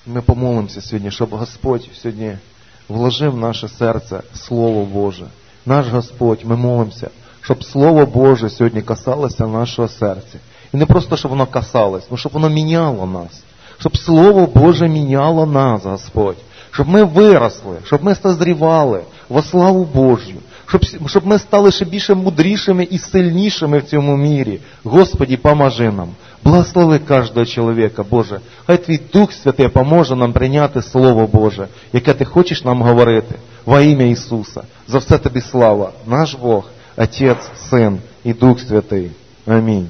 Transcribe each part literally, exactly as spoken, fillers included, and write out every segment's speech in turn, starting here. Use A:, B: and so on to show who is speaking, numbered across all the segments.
A: Ми помолимося сьогодні, щоб Господь сьогодні вложив в наше серце Слово Боже. Наш Господь, ми молимося, щоб Слово Боже сьогодні касалося нашого серця. І не просто, щоб воно касалось, але щоб воно міняло нас. Щоб Слово Боже міняло нас, Господь. Щоб ми виросли, щоб ми созрівали во славу Божю. Щоб, щоб ми стали ще більше мудрішими і сильнішими в цьому мірі. Господи, поможи нам. Благослови кожного чоловіка, Боже. Хай Твій Дух Святий поможе нам прийняти Слово Боже, яке Ти хочеш нам говорити во ім'я Ісуса. За все Тобі слава. Наш Бог, Отець, Син і Дух Святий. Амінь.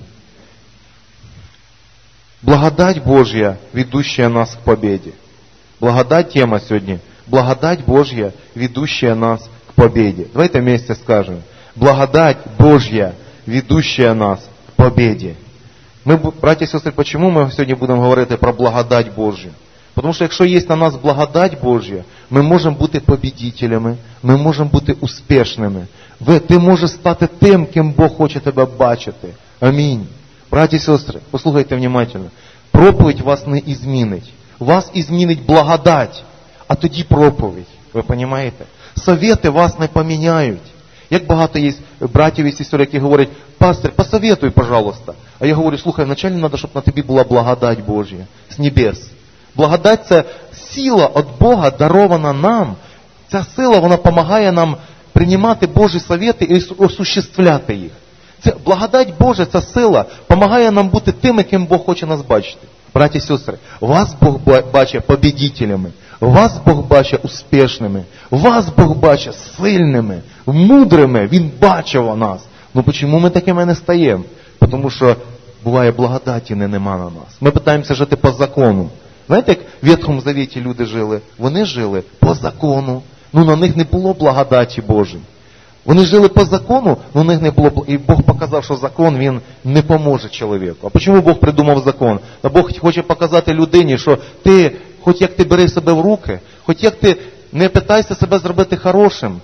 A: Благодать Божья, ведущая нас к победе. Благодать тема сегодня. Благодать Божья, ведущая нас к победе. Давайте вместе скажем. Благодать Божья, ведущая нас к победе. Мы, братья и сестры, почему мы сегодня будем говорить про благодать Божью? Потому что якщо є на нас благодать Божья, ми можемо бути победителями, ми можемо бути успішними. Ви, ти можеш стати тим, ким Бог хоче тебе бачити. Амінь. Браті і сестри, послухайте внимательно. Проповідь вас не ізмінить. Вас ізмінить благодать, а тоді проповідь. Ви розумієте? Совети вас не поміняють. Як багато є братів і сестер, які говорять: пастор, посоветуй, пожалуйста. А я говорю: слухай, вначалі треба, щоб на тобі була благодать Божя з небес. Благодать – це сила від Бога, дарована нам. Ця сила, вона допомагає нам приймати Божі совети і осуществляти їх. Це благодать Божа, ця сила допомагає нам бути тими, ким Бог хоче нас бачити. Браті і сестри, вас Бог бачить победителями, вас Бог бачить успішними, вас Бог бачить сильними, мудрими. Він бачив нас. Ну чому ми такими не стаємо? Тому що буває благодаті не нема на нас. Ми намагаємося жити по закону. Знаєте, як в Ветхому Завіті люди жили? Вони жили по закону. Ну на них не було благодаті Божої. Вони жили по закону, але у них не було, і Бог показав, що закон, він не поможе чоловіку. А чому Бог придумав закон? А Бог хоче показати людині, що ти, хоч як ти бери себе в руки, хоч як ти не питайся себе зробити хорошим,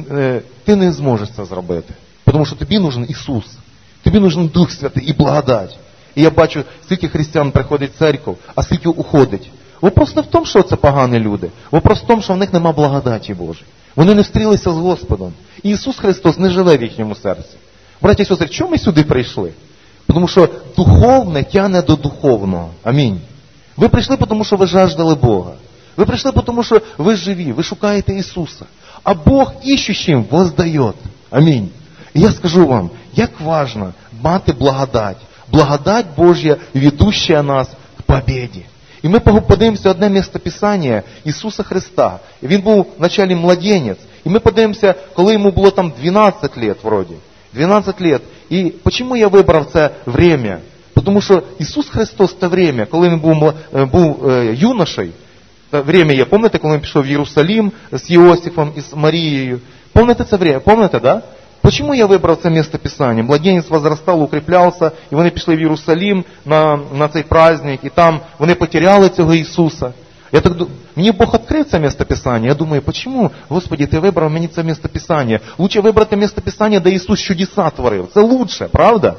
A: ти не зможеш це зробити. Тому що тобі нужен Ісус, тобі нужен Дух Святий і благодать. І я бачу, скільки християн приходить в церкву, а скільки уходить. Вопрос не в тому, що це погані люди. Вопрос в тому, що в них нема благодаті Божої. Вони не встрілися з Господом. І Ісус Христос не живе в їхньому серці. Браті і сестри, чому ми сюди прийшли? Тому що духовне тягне до духовного. Амінь. Ви прийшли, тому що ви жаждали Бога. Ви прийшли, тому що ви живі, ви шукаєте Ісуса. А Бог іщущим воздає. Амінь. І я скажу вам, як важно мати благодать. Благодать Божья, ведущая нас к победе. І ми подивимося одне місце Писання Ісуса Христа. Він був вначалі младенець. І ми подивимося, коли йому було там дванадцять лет вроді. дванадцять лет. І чому я вибрав це время? Тому що Ісус Христос те время, коли він був, був е, юношею, те время є, пам'ятаєте, коли він пішов в Єрусалим з Йосифом і з Марією? Пам'ятаєте це время? Пам'ятаєте, да? Почему я вибрав це місце Писання? Младенець возрастав, укріплявся, і вони пішли в Єрусалим на, на цей праздник, і там вони потеряли цього Ісуса. Я так, мені Бог відкрив це місце Писання. Я думаю, почему, Господи, ти вибрав мені це місце Писання? Лучше вибрати місце Писання, де Ісус чудеса творив. Це лучше, правда?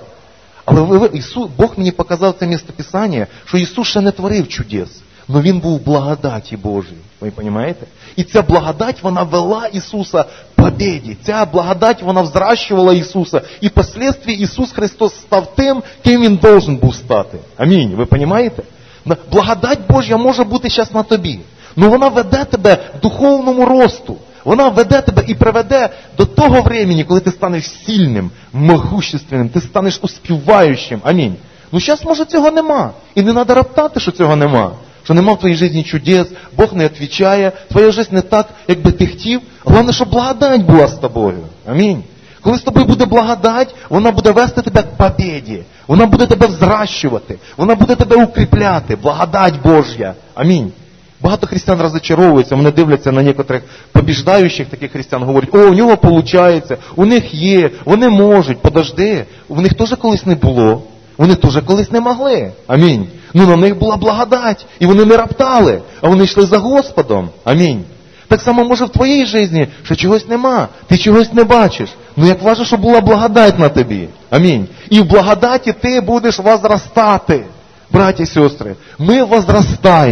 A: Але Ісус, Бог мені показав це місце Писання, що Ісус ще не творив чудес. Но він був в благодаті Божій. Ви розумієте? І ця благодать, вона вела Ісуса к победі. Ця благодать, вона взращувала Ісуса. І впоследствии Ісус Христос став тим, ким Він должен був стати. Амінь. Ви розумієте? Благодать Божя може бути зараз на тобі. Но вона веде тебе в духовному росту. Вона веде тебе і приведе до того времени, коли ти станеш сильним, могущественним, ти станеш успіваючим. Амінь. Ну зараз, може, цього нема. І не треба роптати, що цього нема. Що нема в твоїй житті чудес, Бог не відповідає, твоя життя не так, як би ти хотів. Головне, щоб благодать була з тобою. Амінь. Коли з тобою буде благодать, вона буде вести тебе к победі. Вона буде тебе взращувати. Вона буде тебе укріпляти. Благодать Божя. Амінь. Багато християн розчаровуються, вони дивляться на некоторих побіждаючих таких християн, говорять: о, у нього виходить, у них є, вони можуть. Подожди, у них теж колись не було. Вони теж колись не могли. Амінь. Ну на них була благодать. І вони не роптали, а вони йшли за Господом. Амінь. Так само може в твоїй житті, що чогось нема, ти чогось не бачиш. Ну як важливо, щоб була благодать на тобі. Амінь. І в благодаті ти будеш возростати. Браті і сестри, ми возростаємо.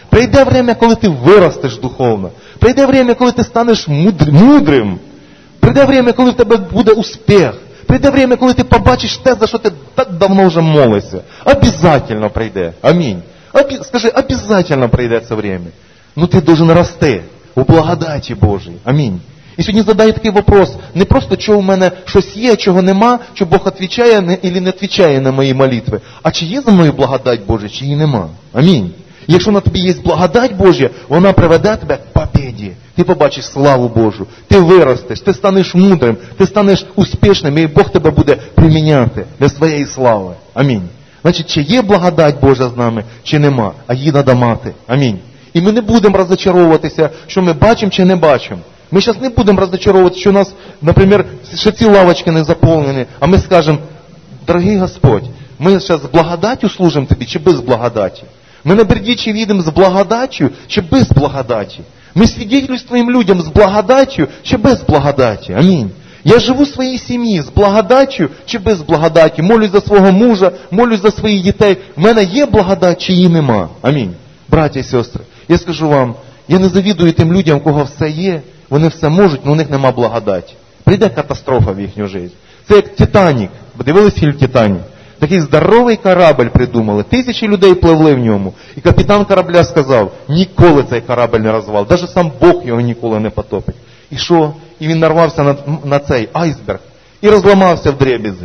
A: Прийде время, коли ти виростеш духовно. Прийде время, коли ти станеш мудр... мудрим. Прийде время, коли в тебе буде успіх. Прийде время, коли ти побачиш те, за що ти так давно вже молишся. Обязательно прийде. Амінь. Обі... Скажи, обязательно прийде це время. Ну ти должен рости у благодаті Божій. Амінь. І сьогодні задає такий вопрос, не просто, що у мене щось є, чого нема, що Бог відповідає або не відповідає на мої молитви, а чи є за мною благодать Божа, чи її нема. Амінь. І якщо на тобі є благодать Божа, вона приведе тебе к побіді. Ти побачиш славу Божу, ти виростеш, ти станеш мудрим, ти станеш успішним, і Бог тебе буде приміняти для своєї слави. Амінь. Значить, чи є благодать Божа з нами, чи нема, а її треба мати. Амінь. І ми не будемо розчаровуватися, що ми бачимо чи не бачимо. Ми зараз не будемо розчаровуватися, що у нас, наприклад, ще ці лавочки не заповнені, а ми скажемо, дорогий Господь, ми зараз з благодаттю служимо тобі, чи без благодаті? Ми на Бердичев їдемо з благодаттю, чи без благодаті? Ми свідчимо людям з благодаттю, чи без благодаті? Амінь. Я живу в своїй сім'ї з благодаттю, чи без благодаті? Молюсь за свого мужа, молюсь за своїх дітей. В мене є благодать, чи її нема? Амінь. Браття і сестри, я скажу вам, я не завідую тим людям, у кого все є, вони все можуть, але у них нема благодаті. Прийде катастрофа в їхню життя. Це як Титанік. Дивились фільм «Титанік»? Такий здоровий корабль придумали, тисячі людей пливли в ньому. І капітан корабля сказав, ніколи цей корабль не розвал, навіть сам Бог його ніколи не потопить. І що? І він нарвався на, на цей айсберг і розламався в дребізі.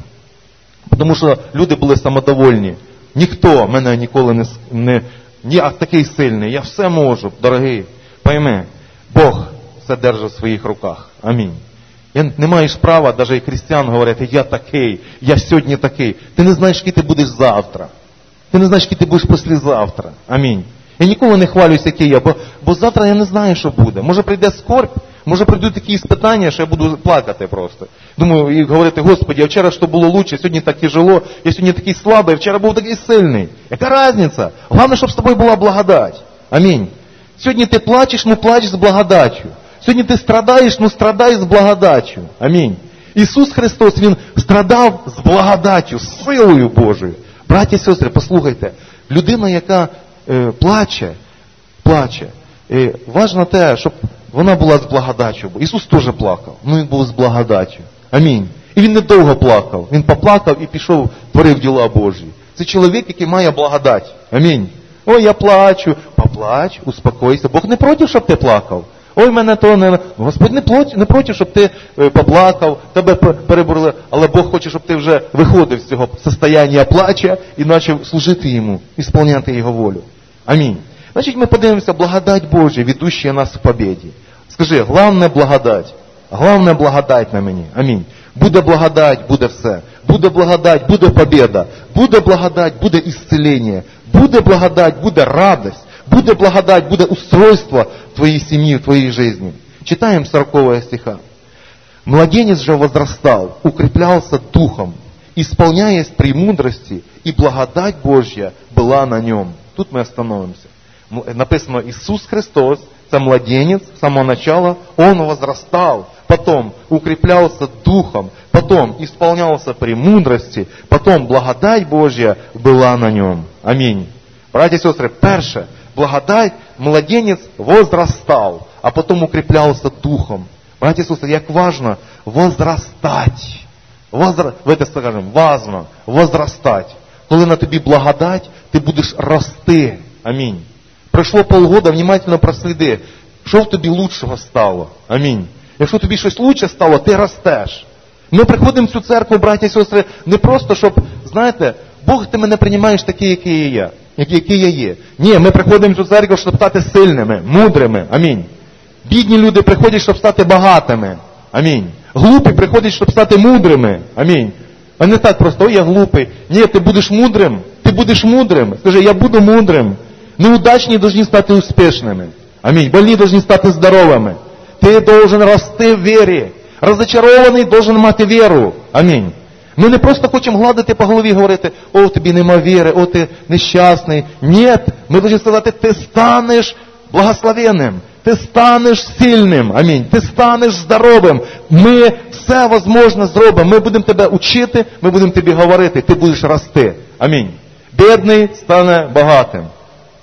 A: Тому що люди були самодовольні. Ніхто мене ніколи не... не я такий сильний, я все можу, дорогий. Пойми, Бог все держить в своїх руках. Амінь. Я не маєш права, навіть і християн говорити, я такий, я сьогодні такий. Ти не знаєш, який ти будеш завтра. Ти не знаєш, який ти будеш післязавтра. Амінь. Я ніколи не хвалюся, який я, бо, бо завтра я не знаю, що буде. Може прийде скорбь, може прийдуть такі іспитання, що я буду плакати просто. Думаю, і говорити, Господи, а вчора що було лучше, сьогодні так тяжело, я сьогодні такий слабий, вчора був такий сильний. Яка різниця? Головне, щоб з тобою була благодать. Амінь. Сьогодні ти плачеш, ну плач з благодаттю. Сьогодні ти страдаєш, ну страдай з благодаттю. Амінь. Ісус Христос, Він страдав з благодаттю, з силою Божою. Браті і сестри, послухайте, людина, яка е, плаче, плаче, е, важливо те, щоб вона була з благодаттю. Ісус теж плакав, ну Він був з благодаттю. Амінь. І Він недовго плакав. Він поплакав і пішов, творив діла Божі. Це чоловік, який має благодать. Амінь. Ой, я плачу. Поплач, успокойся. Бог не проти, щоб ти плакав. Ой, мене то не... Господь не проти, не проти, щоб ти поплакав, тебе перебороли, але Бог хоче, щоб ти вже виходив з цього состояння плача і почав служити Йому, ісполняти Його волю. Амінь. Значить, ми подивимося, благодать Божа, ведущая нас в побіді. Скажи, головне благодать. Головне благодать на мені. Амінь. Буде благодать, буде все. Буде благодать, буде побіда. Буде благодать, буде ісцелення. Буде благодать, буде радость. Буде благодать, буде устройство в твоей семьи, в твоей жизни. Читаем сорокового стиха. «Младенец же возрастал, укреплялся духом, исполняясь премудрости, и благодать Божья была на нем». Тут мы остановимся. Написано, Иисус Христос, это младенец, с самого начала, Он возрастал, потом укреплялся духом, потом исполнялся премудрости, потом благодать Божья была на нем. Аминь. Братья и сестры, перше, благодать, младенец возрастал, а потом укреплялся духом. Братья и сестры, як важно возрастать. Возра... Давайте скажемо, важно возрастать. Коли на тобі благодать, ти будеш рости. Амінь. Пройшло полгода, внимательно просліди, що в тобі лучшого стало. Амінь. Якщо тобі щось лучше стало, ти ростеш. Ми приходимо в цю церкву, браті і сестри, не просто, щоб, знаєте, Бог, ти мене приймаєш такий, який я є. Який я є. Ні, ми приходимо в цю церкву, щоб стати сильними, мудрими. Амінь. Бідні люди приходять, щоб стати багатими. Амінь. Глупі приходять, щоб стати мудрими. Амінь. А не так просто, ой, я глупий. Ні, ти будеш мудрим. Ти будеш мудрим. Скажи, я буду мудрим. Неудачні повинні стати успішними. Амінь. Больні повинні стати здоровими. Ти должен рости в вірі. Розочарований должен мати віру. Амінь. Ми не просто хочемо гладити по голові і говорити, о, тобі нема віри, о, ти нещасний. Ні, ми повинні сказати, ти станеш благословенним, ти станеш сильним, амінь, ти станеш здоровим. Ми все можливе зробимо, ми будемо тебе учити, ми будемо тобі говорити, ти будеш рости. Амінь. Бідний стане багатим.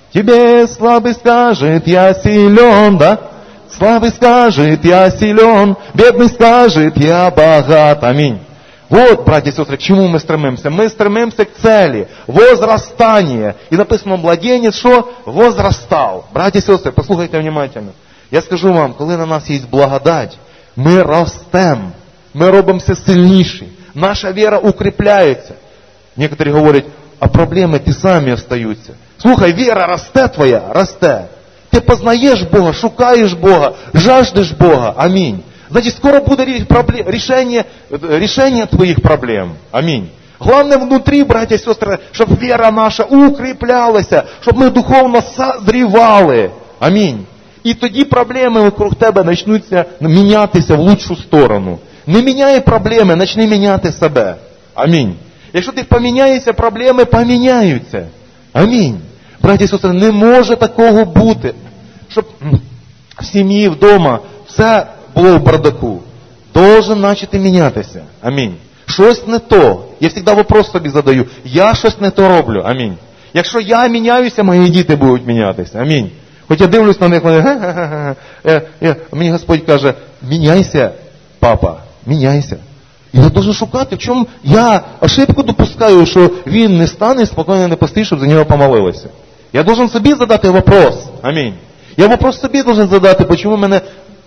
A: Тебе слабый скажет, я силен, да? Слабый скажет, я силен, бедный скажет, я богат. Аминь. Вот, братья и сестры, к чему мы стремимся? Мы стремимся к цели, возрастания. И написано, младенец, що? Возрастал. Братья и сестры, послухайте внимательно. Я скажу вам, коли на нас є благодать, ми ростемо, ми робимося сильніші, наша віра укріпляється. Некоторі говорять, а проблеми ті самі остаються. Слухай, віра росте твоя, росте. Ти познаєш Бога, шукаєш Бога, жаждеш Бога. Амінь. Значит, скоро будет решение, решение твоих проблем. Аминь. Главное внутри, братья и сестры, чтобы вера наша укреплялась, чтобы мы духовно созревали. Аминь. І тоді проблеми вокруг тебе почнуться мінятися в лучшу сторону. Не міняй проблеми, почни міняти себе. Амінь. Якщо ти поміняєшся, проблеми поміняються. Амінь. Браті і сестри, не може такого бути, щоб в сім'ї, вдома все було в бардаку. Должен начати мінятися. Амінь. Щось не то. Я завжди вопрос собі задаю. Я щось не то роблю. Амінь. Якщо я міняюся, мої діти будуть мінятися. Амінь. Хоч я дивлюсь на них, вони, га-га-га. Мені Господь каже, міняйся, папа, міняйся. І я должен шукати, в чому я ошибку допускаю, що він не стане спокійно не постій, щоб за нього помолилися. Я должен собі задати вопрос. Амінь. Я вопрос собі должен задати, чому мене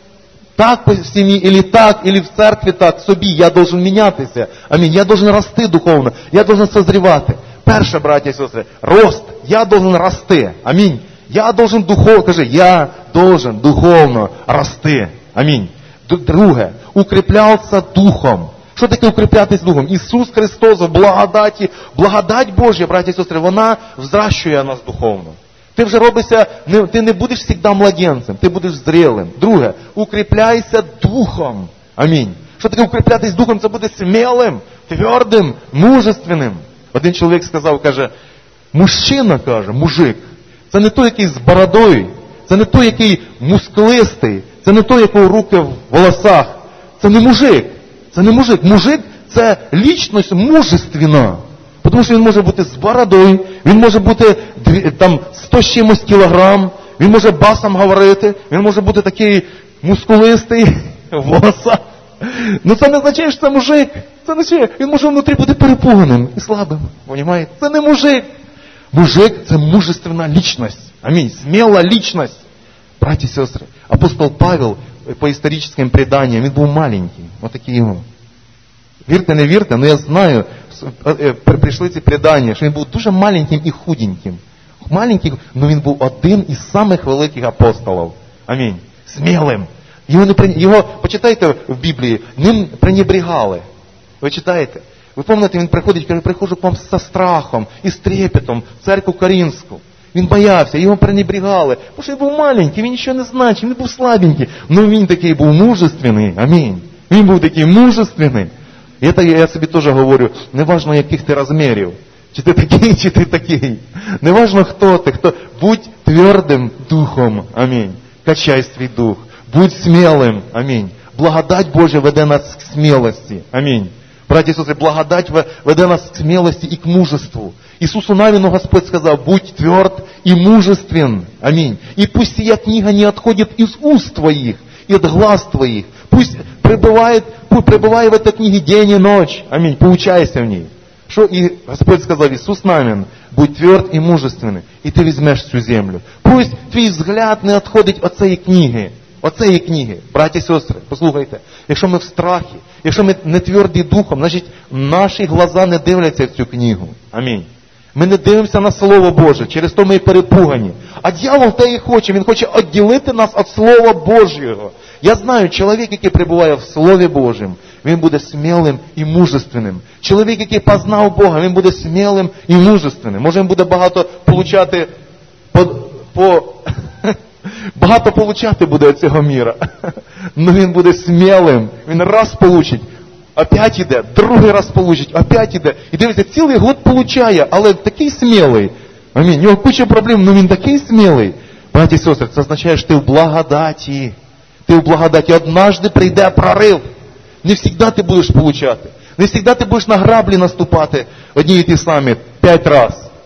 A: так в сім'ї, или так, или в церкві так, собі. Я должен мінятися. Амінь. Я должен рости духовно. Я должен созрівати. Перше, браття і сестри, рост. Я должен рости. Амінь. Я должен духовно, кажи, я должен духовно рости. Амінь. Друге, укріплявся духом. Що таке укріплятись духом? Ісус Христос в благодаті, благодать Божя, браті і сестри, вона взращує нас духовно. Ти вже робишся, не, ти не будеш завжди младенцем, ти будеш зрілим. Друге, укріпляйся духом. Амінь. Що таке укріплятись духом? Це буде смілим, твердим, мужественним. Один чоловік сказав, каже, мужчина, каже, мужик, це не той, який з бородою, це не той, який мускулистий, це не той, якого руки в волосах. Це не мужик. Це не мужик. Мужик – це лічність мужественна. Тому що він може бути з бородою, він може бути там сто з чимось кілограм, він може басом говорити, він може бути такий мускулистий в волосах. Ну це не означає, що це мужик. Це означає, він може внутрі бути перепуганим і слабим. Понимаєте? Це не мужик. Мужик – це мужественна лічність. Амінь. Сміла лічність. Браті і сестри, апостол Павел по історичним преданням, він був маленький. Отакий його. Вірте, не вірте, але я знаю, прийшли ці предання, що він був дуже маленьким і худеньким. Маленький, але він був один із самих великих апостолів. Амінь. Смілим. Його, не, його, почитайте в Біблії, ним пренебрігали. Ви читаєте? Ви пам'ятаєте, він приходить, каже, приходжу к вам зі страхом і з трепетом в церкву Каринську. Він боявся, його пренебрігали. Тому що він був маленький, він нічого не значив, він був слабенький. Ну він такий був мужественний. Амінь. Він був такий мужественний. І це я собі теж говорю, не важно, яких ти розмірів. Чи ти такий, чи ти такий. Не важно, хто ти, хто. Будь твердим духом. Амінь. Качай свій дух. Будь смілим. Амінь. Благодать Божа веде нас к смілості. Амінь. Браті і сестри, благодать веде нас к смілості і к мужеству. Ісусу Навіну Господь сказав, будь тверд і мужествен. Амінь. І пусть сия книга не отходит из уст твоих, и от глаз твоих. Пусть пребывает, пребывай в этой книге день и ночь. Аминь. Поучайся в ней. Что и Господь сказал, Иисус Навин, будь тверд и мужественный, и ты возьмешь всю землю. Пусть твій взгляд не відходить від цієї книги. От цієї книги. Браті і сестри, послухайте. Якщо ми в страхі, якщо ми не тверді духом, значить наші глаза не дивляться в цю книгу. Амінь. Ми не дивимося на Слово Боже, через то ми перепугані. А дьявол те і хоче, він хоче відділити нас від Слова Божого. Я знаю, чоловік, який перебуває в Слові Божому, він буде смілим і мужественним. Чоловік, який познав Бога, він буде смілим і мужественним. Може, він буде багато получати по... по багато получати буде від цього міра. Но він буде смілим. Він раз получить, опять іде, другий раз получить, опять іде. І дивіться, цілий год получає, але такий смілий. Амінь. У нього куча проблем, але він такий смілий. Браті і сестри, це означає, що ти в благодаті. Ти в благодаті. Однажды прийде прорив. Не завжди ти будеш получати. Не завжди ти будеш на граблі наступати одні і ті самі п'ять раз.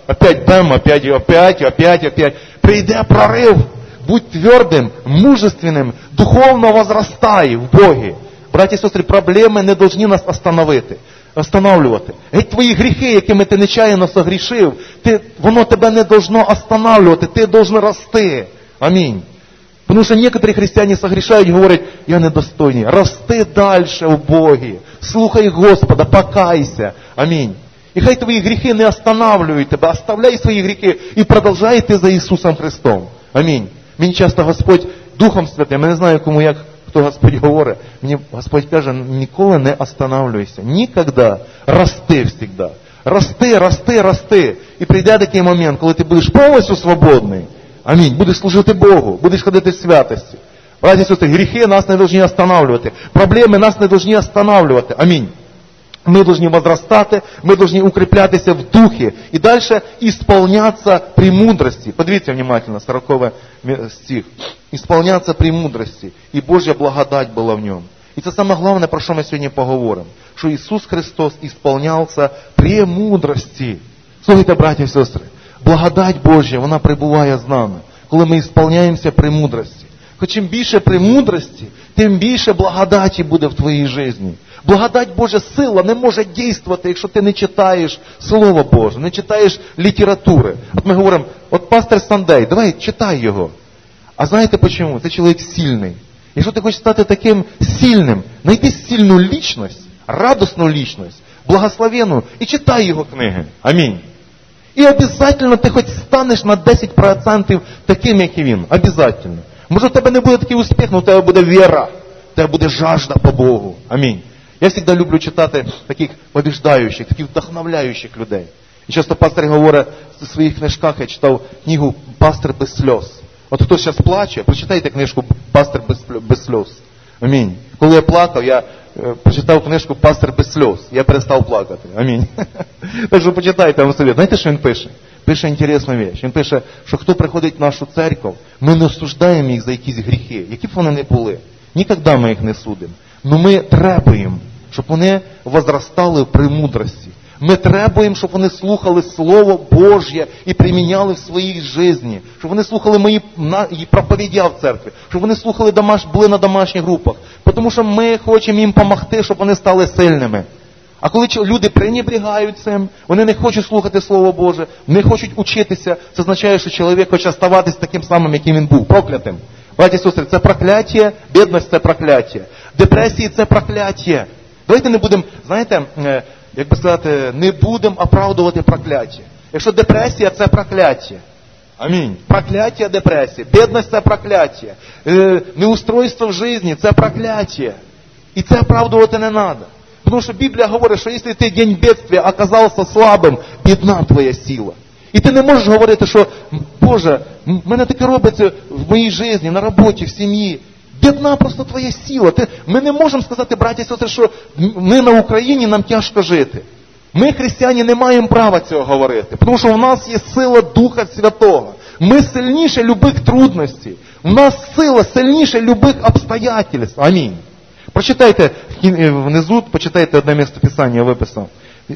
A: опять бем, опять, опять, опять, опять. Прийде прорив. Будь твердим, мужественним, духовно возрастай в Богі. Браті і сестри, проблеми не повинні нас остановити, останавливати. Геть твої гріхи, якими ти нечаянно согрішив, ти, воно тебе не должно останавливати, ти должен рости. Амінь. Тому що некоторі християни согрішають і говорять, я недостойний. Рости далі в Богі. Слухай Господа, покайся. Амінь. І хай твої гріхи не останавливають тебе, оставляй свої гріхи і продовжай йти за Ісусом Христом. Амінь. Мені часто Господь Духом Святим, я не знаю, кому як, хто Господь говорить, мені Господь каже, ніколи не останавливайся, ніколи, рости всегда. Рости, рости, рости. І прийде такий момент, коли ти будеш повністю свободний. Амінь. Будеш служити Богу, будеш ходити в святості. Браті і сестри, гріхи нас не повинні останавливати, проблеми нас не повинні останавливати. Амінь. Мы должны возрастать, мы должны укреплятися в духе и дальше исполняться премудрости. Подивіться внимательно, сороковой стих. Исполняться премудрости, и Божья благодать была в нем. И это самое главное, про что мы сегодня поговорим. Что Иисус Христос исполнялся премудрости. Слухайте, браті і сестри, благодать Божья, вона прибуває з нами, коли ми исполняємося премудрості. Хоч чим більше премудрості, тим більше благодаті буде в твоїй житті. Благодать Божа сила не може дійствувати, якщо ти не читаєш Слово Боже, не читаєш літератури. От ми говоримо, от пастор Сандей, давай читай його. А знаєте чому? Ти чоловік сильний. Якщо ти хочеш стати таким сильним, знайди сильну лічність, радісну лічність, благословенну, і читай його книги. Амінь. І обов'язково ти хоч станеш на десять відсотків таким, як і він. Обов'язково. Може, у тебе не буде такий успіх, але у тебе буде віра, у тебе буде жажда по Богу. Амінь. Я завжди люблю читати таких побіждаючих, таких вдохновляючих людей. І часто пастор говорить в своїх книжках, я читав книгу «Пастор без сльоз». От хто зараз плаче, прочитайте книжку «Пастор без сльоз». Амінь. Коли я плакав, я е, прочитав книжку «Пастор без сльоз». Я перестав плакати. Амінь. Так що почитайте вам совет. Знаєте, що він пише? Пише інтересну річ. Він пише, що хто приходить в нашу церкву, ми не осуждаємо їх за якісь гріхи, які б вони не були. Ніколи ми їх не судимо. Но ми требуємо, щоб вони возростали в премудрості. Ми требуємо, щоб вони слухали Слово Божє і приміняли в своїй житті. Щоб вони слухали мої проповіді в церкві. Щоб вони слухали, домаш, були на домашніх групах. Тому що ми хочемо їм допомогти, щоб вони стали сильними. А коли люди пренебрігають цим, вони не хочуть слухати Слово Боже, не хочуть учитися, це означає, що чоловік хоче оставатися таким самим, яким він був, проклятим. Браті і сестри, це прокляття, бідність – це прокляття. Депресії – це прокляття. Давайте не будемо, знаєте, як би сказати, не будемо оправдувати прокляття. Якщо депресія – це прокляття. Амінь. Прокляття, депресія. Бідність – це прокляття. Неустройство в житті – це прокляття. І це оправдувати не треба. Тому що Біблія говорить, що якщо ти в день бедствия оказався слабим, бідна твоя сила. І ти не можеш говорити, що, Боже, в мене таке робиться в моїй житті, на роботі, в сім'ї. Бідна просто твоя сила. Ти, ми не можемо сказати, браті і сестри, що ми на Україні, нам тяжко жити. Ми, християни, не маємо права цього говорити. Тому що в нас є сила Духа Святого. Ми сильніше любих трудностей. У нас сила сильніше любих обстоятельств. Амінь. Прочитайте внизу, почитайте одне місце Писання, виписав.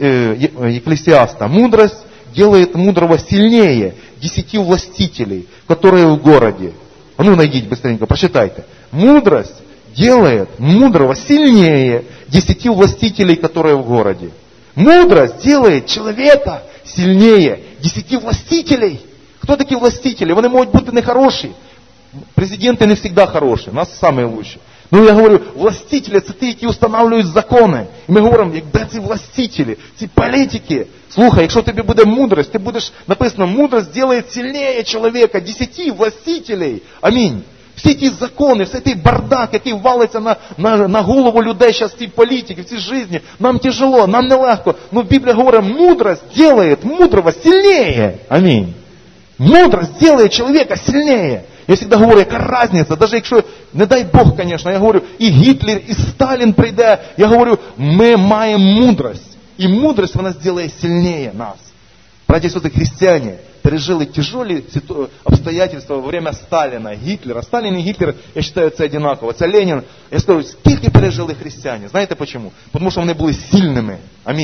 A: Екклесиаста. Мудрость делает мудрого сильнее десяти властителей, которые в городе. А ну, найдите быстренько, прочитайте. Мудрость делает мудрого сильнее десяти властителей, которые в городе. Мудрость делает человека сильнее десяти властителей. Кто такие властители? Вони можуть бути не хороші. Президенти не всегда хороші, у нас самые лучшие. Ну, я говорю, властителі – це ті, які встановлюють закони. І ми говоримо, де ці властителі, ці політики. Слухай, якщо тобі буде мудрость, ти будеш, написано, мудрость делает сильнее чоловіка, десяти властителей. Амінь. Всі ті закони, всі ті бардак, який валиться на, на, на голову людей зараз, ці політики, в цій житті, нам тяжело, нам нелегко. Ну, Біблія говорить, мудрость делает мудрого сильнее. Амінь. Мудрость делает человека сильнее. Я всегда говорю, яка разниця, навіть якщо, не дай Бог, звісно, я говорю, і Гітлер, і Сталін прийде, я говорю, ми маємо мудрость. І мудрость, вона зробить сильніше нас. Браті і сестри, християни пережили тяжелі обстоятельства во время Сталіна, Гітлера. Сталін і Гітлер, я вважаю, це однаково. Це Ленін. Я скажу, скільки пережили християни. Знаєте чому? Тому що вони були сильними. Амінь.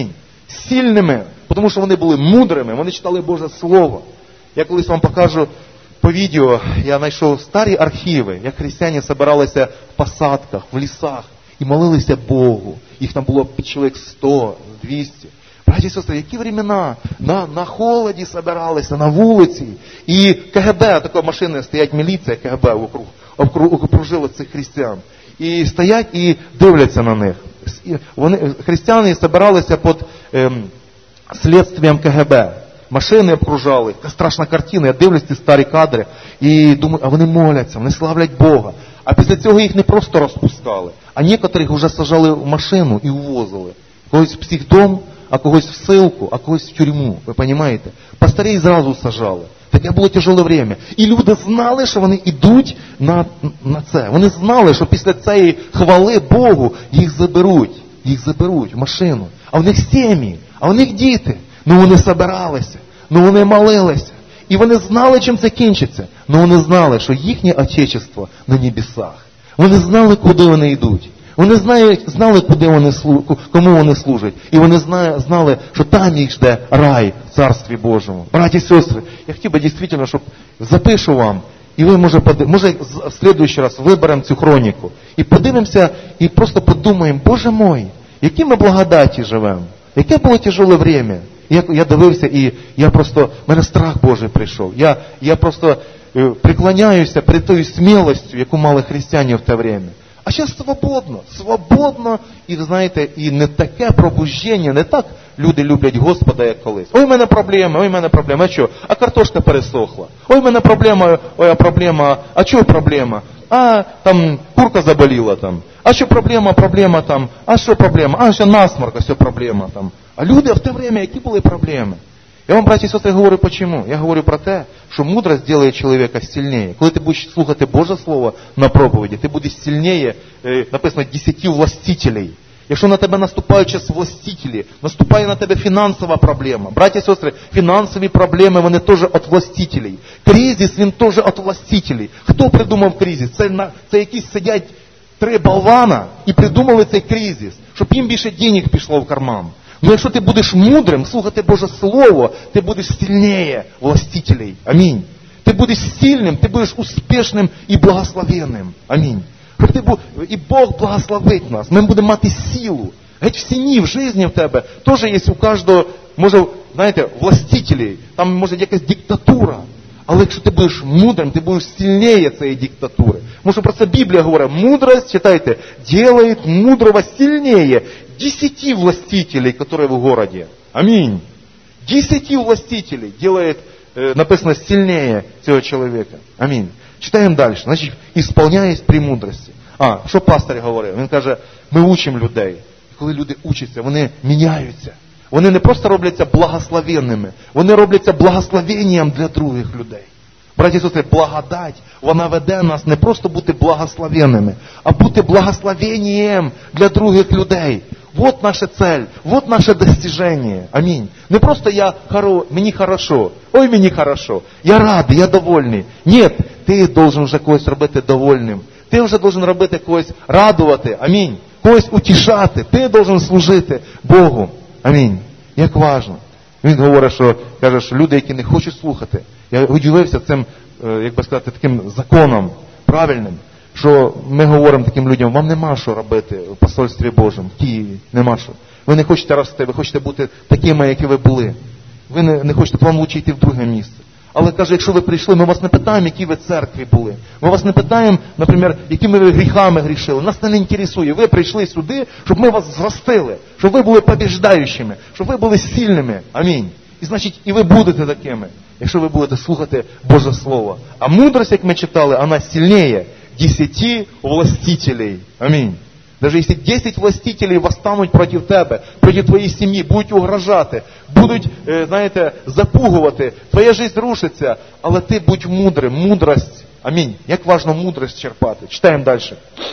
A: сильними, тому що вони були мудрими, вони читали Боже Слово. Я колись вам покажу по відео, я знайшов старі архіви, як християни збиралися в посадках, в лісах і молилися Богу. Їх там було чоловік сто, двісті. Браті і сестри, які времена? На, на холоді збиралися, на вулиці. І КГБ, такі машини, стоять міліція, КГБ вокруг, окружила цих християн. І стоять і дивляться на них. Вони, християни збиралися під ем, слідством КГБ. Машини обкружали, така страшна картина, я дивлюсь ці старі кадри і думаю, а вони моляться, вони славлять Бога. А після цього їх не просто розпускали, а некоторих вже сажали в машину і увозили. Когось в психдом, а когось в ссылку, а когось в тюрму, ви розумієте? Пастирей зразу сажали. Таке було тяжеле время. І люди знали, що вони йдуть на, на це. Вони знали, що після цієї хвали Богу їх заберуть, їх заберуть в машину. А в них сім'ї, а в них діти. Ну вони збиралися, ну вони молилися. І вони знали, чим це кінчиться. Ну вони знали, що їхнє Отечество на небесах. Вони знали, куди вони йдуть. Вони знали, знали куди вони, кому вони служать. І вони знали, що там їх жде рай в Царстві Божому. Браті і сестри, я хотів би дійсно, щоб запишу вам, і ви, може, може в слідуючий раз виберемо цю хроніку. І подивимося, і просто подумаємо, Боже мой, які ми благодаті живемо. Яке було тяжеле время. Я, я дивився, і я просто, в мене страх Божий прийшов. Я, я просто е, преклоняюся перед тою смілостю, яку мали християни в те время. А зараз свободно, свободно, і знаєте, і не таке пробуждення, не так люди люблять Господа, як колись. Ой, в мене проблеми, ой, в мене проблема, а що? А картошка пересохла. Ой, в мене проблема, ой, а проблема, а чого проблема? А, там, курка заболіла там. А що проблема, проблема там, а що проблема? А, що насморк, а що проблема там. А люди в те время, які були проблеми? Я вам, браті і сестри, говорю, почему? Я говорю про те, що мудрость робить чоловіка сильніше. Коли ти будеш слухати Боже Слово на проповіді, ти будеш сильніше, написано, десяти властителей. Якщо на тебе наступають час властителі, наступає на тебе фінансова проблема. Браті і сестри, фінансові проблеми, вони теж від властителей. Кризис, він теж від властителей. Хто придумав кризис? Це, на, це якісь сидять три болвана і придумали цей кризис, щоб їм більше денег пішло в карман. Но якщо ти будеш мудрим, слухати Боже Слово, ти будеш сильніше властителей. Амінь. Ти будеш сильним, ти будеш успішним і благословенним. Амінь. Щоб ти був, і Бог благословить нас. Ми будемо мати силу. Геть в сіні, в житті в тебе, теж є у кожного, може, знаєте, властителей. Там може якась диктатура. Але якщо ти будеш мудрим, ти будеш сильніше цієї диктатури. Тому що про це Біблія говорить. Мудрость, читайте, делает мудрого сильнее десяти властителей, которые в городе. Аминь. Десяти властителей делает, э, написано, сильнее цього чоловіка. Амінь. Читаємо далі. Значить, ісполняєсь при мудрості. А, що пастор говорив? Він каже, ми учимо людей. І коли люди учаться, вони міняються. Вони не просто робляться благословенними, вони робляться благословенням для других людей. Браті і сестри, благодать, вона веде нас не просто бути благословенними, а бути благословенням для других людей. Вот наша цель, вот наше достижение. Амінь. Не просто я, хоро, мені хорошо, ой, мені хорошо, я радий, я довольний. Ні, ти должен вже когось робити довольним. Ти вже должен робити когось радувати. Амінь. Когось утішати. Ти должен служити Богу. Амінь. Як важно. Він говорить, що, каже, що люди, які не хочуть слухати. Я удивився цим, як би сказати, таким законом правильним, що ми говоримо таким людям, вам нема що робити в посольстві Божому, в Києві, нема що. Ви не хочете рости, ви хочете бути такими, які ви були. Ви не, не хочете, вам лучше йти в друге місце. Але, каже, якщо ви прийшли, ми вас не питаємо, які ви церкві були. Ми вас не питаємо, наприклад, якими ви гріхами грішили. Нас це не інтересує. Ви прийшли сюди, щоб ми вас зростили, щоб ви були побіждаючими, щоб ви були сильними. Амінь. І значить, і ви будете такими, якщо ви будете слухати Боже Слово. А мудрость, як ми читали, вона сильніше десяти властителей. Амінь. Даже если десять властителей восстануть проти тебе, проти твоєї сім'ї, будуть угрожати, будуть, знаєте, запугувати, твоя життя рушиться, але ти будь мудрим, мудрость. Амінь. Як важно мудрость черпати. Читаем дальше.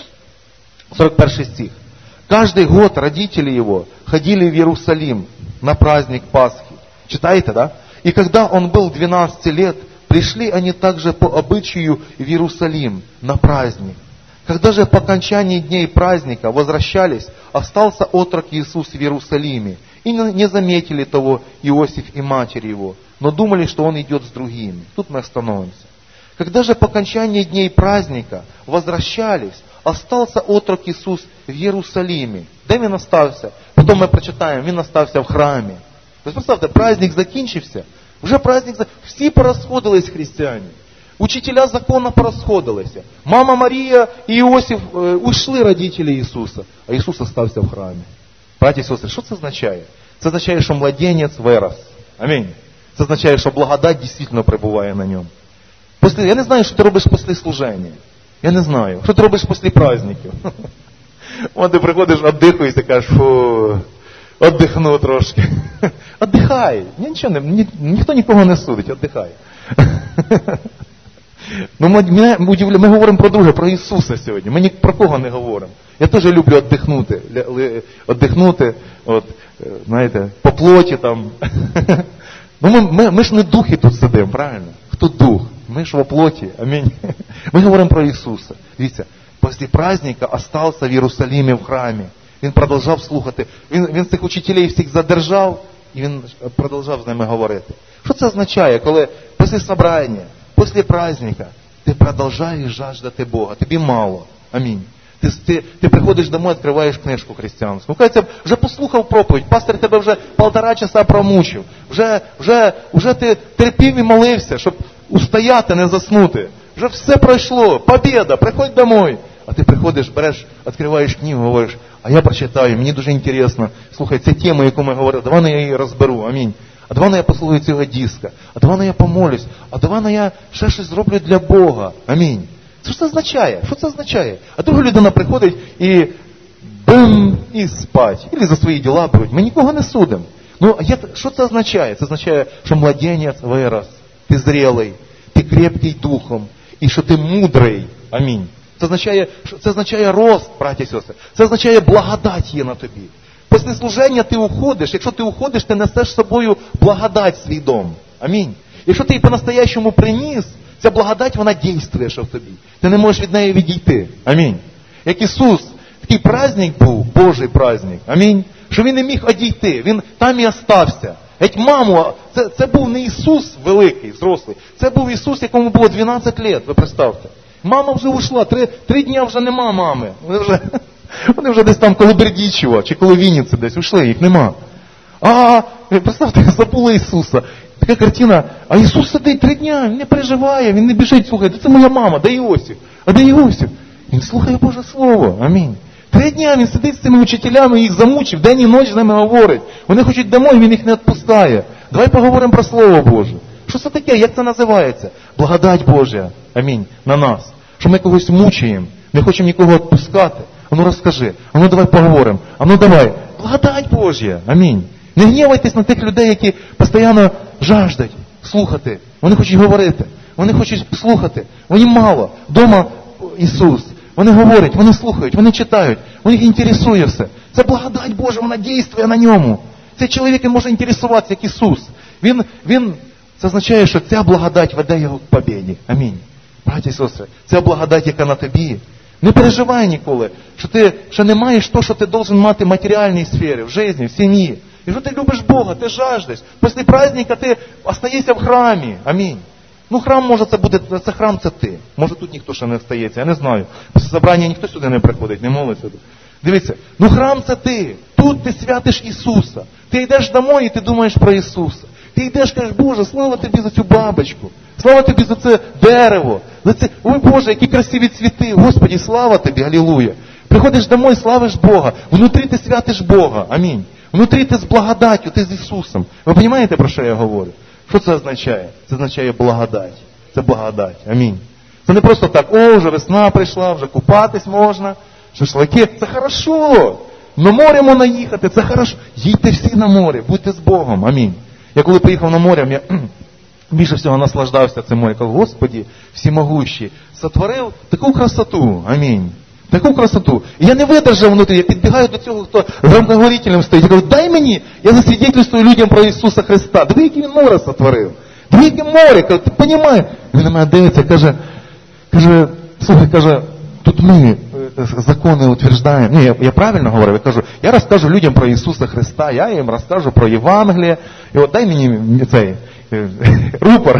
A: сорок перший стих. Каждый год родители его ходили в Иерусалим на праздник Пасхи. Читаете, да? И когда он был двенадцати лет, пришли они также по обычаю в Иерусалим на праздник. Когда же по окончании дней праздника возвращались, остался отрок Иисус в Иерусалиме, И не заметили того Иосиф и матерь его, но думали, что он идет с другими. Тут мы остановимся. Когда же по окончании дней праздника возвращались, остался отрок Ісус в Єрусалимі. Де він остався? Потім ми прочитаємо, він остався в храмі. Тобто, представте, праздник закінчився, вже праздник, всі порозходились християни. Учителя закону порозходилися. Мама Марія і Іосиф е, ушли родителі Ісуса, а Ісус остався в храмі. Браті і сестри, що це означає? Це означає, що младенець вирос. Амінь. Це означає, що благодать дійсно перебуває на ньому. Після, я не знаю, що ти робиш після служення. Я не знаю. Що ти робиш після праздників? От ти приходиш, віддихуєшся, кажеш, фу, віддихну трошки. Віддихай. Нічого, ні, ніхто нікого не судить, віддихай. Ну, ми, ми, ми говоримо про друге, про Ісуса сьогодні. Ми ні про кого не говоримо. Я теж люблю віддихнути. Віддихнути, от, знаєте, по плоті там. Ну, ми, ми, ми ж не духи тут сидимо, правильно? Хто дух? Ми ж во плоті. Амінь. Ми говоримо про Ісуса. Дивіться, після праздника остався в Єрусалимі в храмі. Він продовжав слухати. Він, він цих учителів всіх задержав, і він продовжав з ними говорити. Що це означає, коли після собрання, після праздника ти продовжаєш жаждати Бога, тобі мало. Амінь. Ти, ти, ти приходиш домой, відкриваєш книжку християнську. Кажеться, вже послухав проповідь, пастор тебе вже полтора часа промучив. Вже, вже, вже ти терпів і молився, щоб устояти, не заснути. Вже все пройшло, побєда, приходь домой. А ти приходиш, береш, відкриваєш книгу, говориш, а я прочитаю, мені дуже інтересно. Слухай, це тема, яку ми говорили, давай я її розберу, амінь. А давай я послухаю цього диска, а давай я помолюсь, а давай я ще щось зроблю для Бога, амінь. Що це означає? Що це означає? А друга людина приходить і бум, і спать. Ілі за свої діла беруть. Ми нікого не судимо. Ну, а що це означає? Це означає, що младенець вирос, ти зрілий, ти крепкий духом, і що ти мудрий. Амінь. Це означає, це означає рост, браті і сестри. Це означає благодать є на тобі. Після служення ти уходиш. Якщо ти уходиш, ти несеш з собою благодать в свій дом. Амінь. Якщо ти її по-настоящему приніс, ця благодать, вона дійствує, що в тобі. Ти не можеш від неї відійти. Амінь. Як Ісус, такий праздник був, Божий праздник. Амінь. Що Він не міг одійти. Він там і остався. Геть маму, це, це був не Ісус великий, взрослий. Це був Ісус, якому було дванадцять років, ви представте. Мама вже ушла, три, три дня вже нема мами. Вони вже, вони вже десь там коло Бердічева, чи коло Вінниці десь ушли, їх нема. А, представте, забули Ісуса. Така картина, а Ісус сидить три дня, він не переживає, він не біжить, слухає, це моя мама, де Іосиф? А де Іосиф? Він слухає Боже Слово, амінь. Три дня він сидить з цими учителями, їх замучив, день і ніч з ними говорить. Вони хочуть домой, він їх не відпускає. Давай поговоримо про Слово Боже. Що це таке? Як це називається? Благодать Божа, амінь, на нас. Що ми когось мучаємо, не хочемо нікого відпускати. А ну розкажи, а ну давай поговоримо, а ну давай. Благодать Божа, амінь. Не гнівайтесь на тих людей, які постійно жаждуть слухати. Вони хочуть говорити. Вони хочуть слухати. Вони мало. Дома Ісус. Вони говорять, вони слухають, вони читають. У них інтересує все. Це благодать Божа, вона дійствує на ньому. Цей чоловік може інтересуватися, як Ісус. Він, він, це означає, що ця благодать веде його к побєді. Амінь. Браті і сестри, ця благодать, яка на тобі. Не переживай ніколи, що ти що не маєш то, що ти должен мати в матеріальній сфері, в житті, в сім'ї. Якщо ти любиш Бога, ти жаждеш. Після праздника ти остаєшся в храмі. Амінь. Ну храм, може, це буде, це храм, це ти. Може, тут ніхто ще не остається, я не знаю. Після собрання ніхто сюди не приходить, не молиться. Дивіться, ну храм це ти. Тут ти святиш Ісуса. Ти йдеш домой і ти думаєш про Ісуса. Ти йдеш, кажеш, Боже, слава тобі за цю бабочку. Слава тобі за це дерево. За це, ой Боже, які красиві цвіти. Господи, слава тобі, алілуя. Приходиш домой, славиш Бога. Внутрі ти святиш Бога. Амінь. Внутрі ти з благодаттю, ти з Ісусом. Ви розумієте, про що я говорю? Що це означає? Це означає благодать. Це благодать. Амінь. Це не просто так, о, вже весна прийшла, вже купатись можна, шашлики. Це хорошо. На море можна їхати, це хорошо. Їдьте всі на море, будьте з Богом. Амінь. Я коли приїхав на море, я більше всього наслаждався цим морем. Кажу, Господи, всемогущий, сотворив таку красоту. Амінь. Таку красоту. І я не видержав внутрі, я підбігаю до цього, хто громкоговорителем стоїть. Я кажу, дай мені, я засвідетельствую людям про Ісуса Христа. Диви, який він море сотворив. Диви, яке море, кажу, ти розумієш? Він на мене дивиться, каже, каже, слухай, каже, тут ми, закони утверждаємо. Ні, я, я правильно говорю, я кажу, я розкажу людям про Ісуса Христа, я їм розкажу про Євангеліє, і от дай мені цей рупор.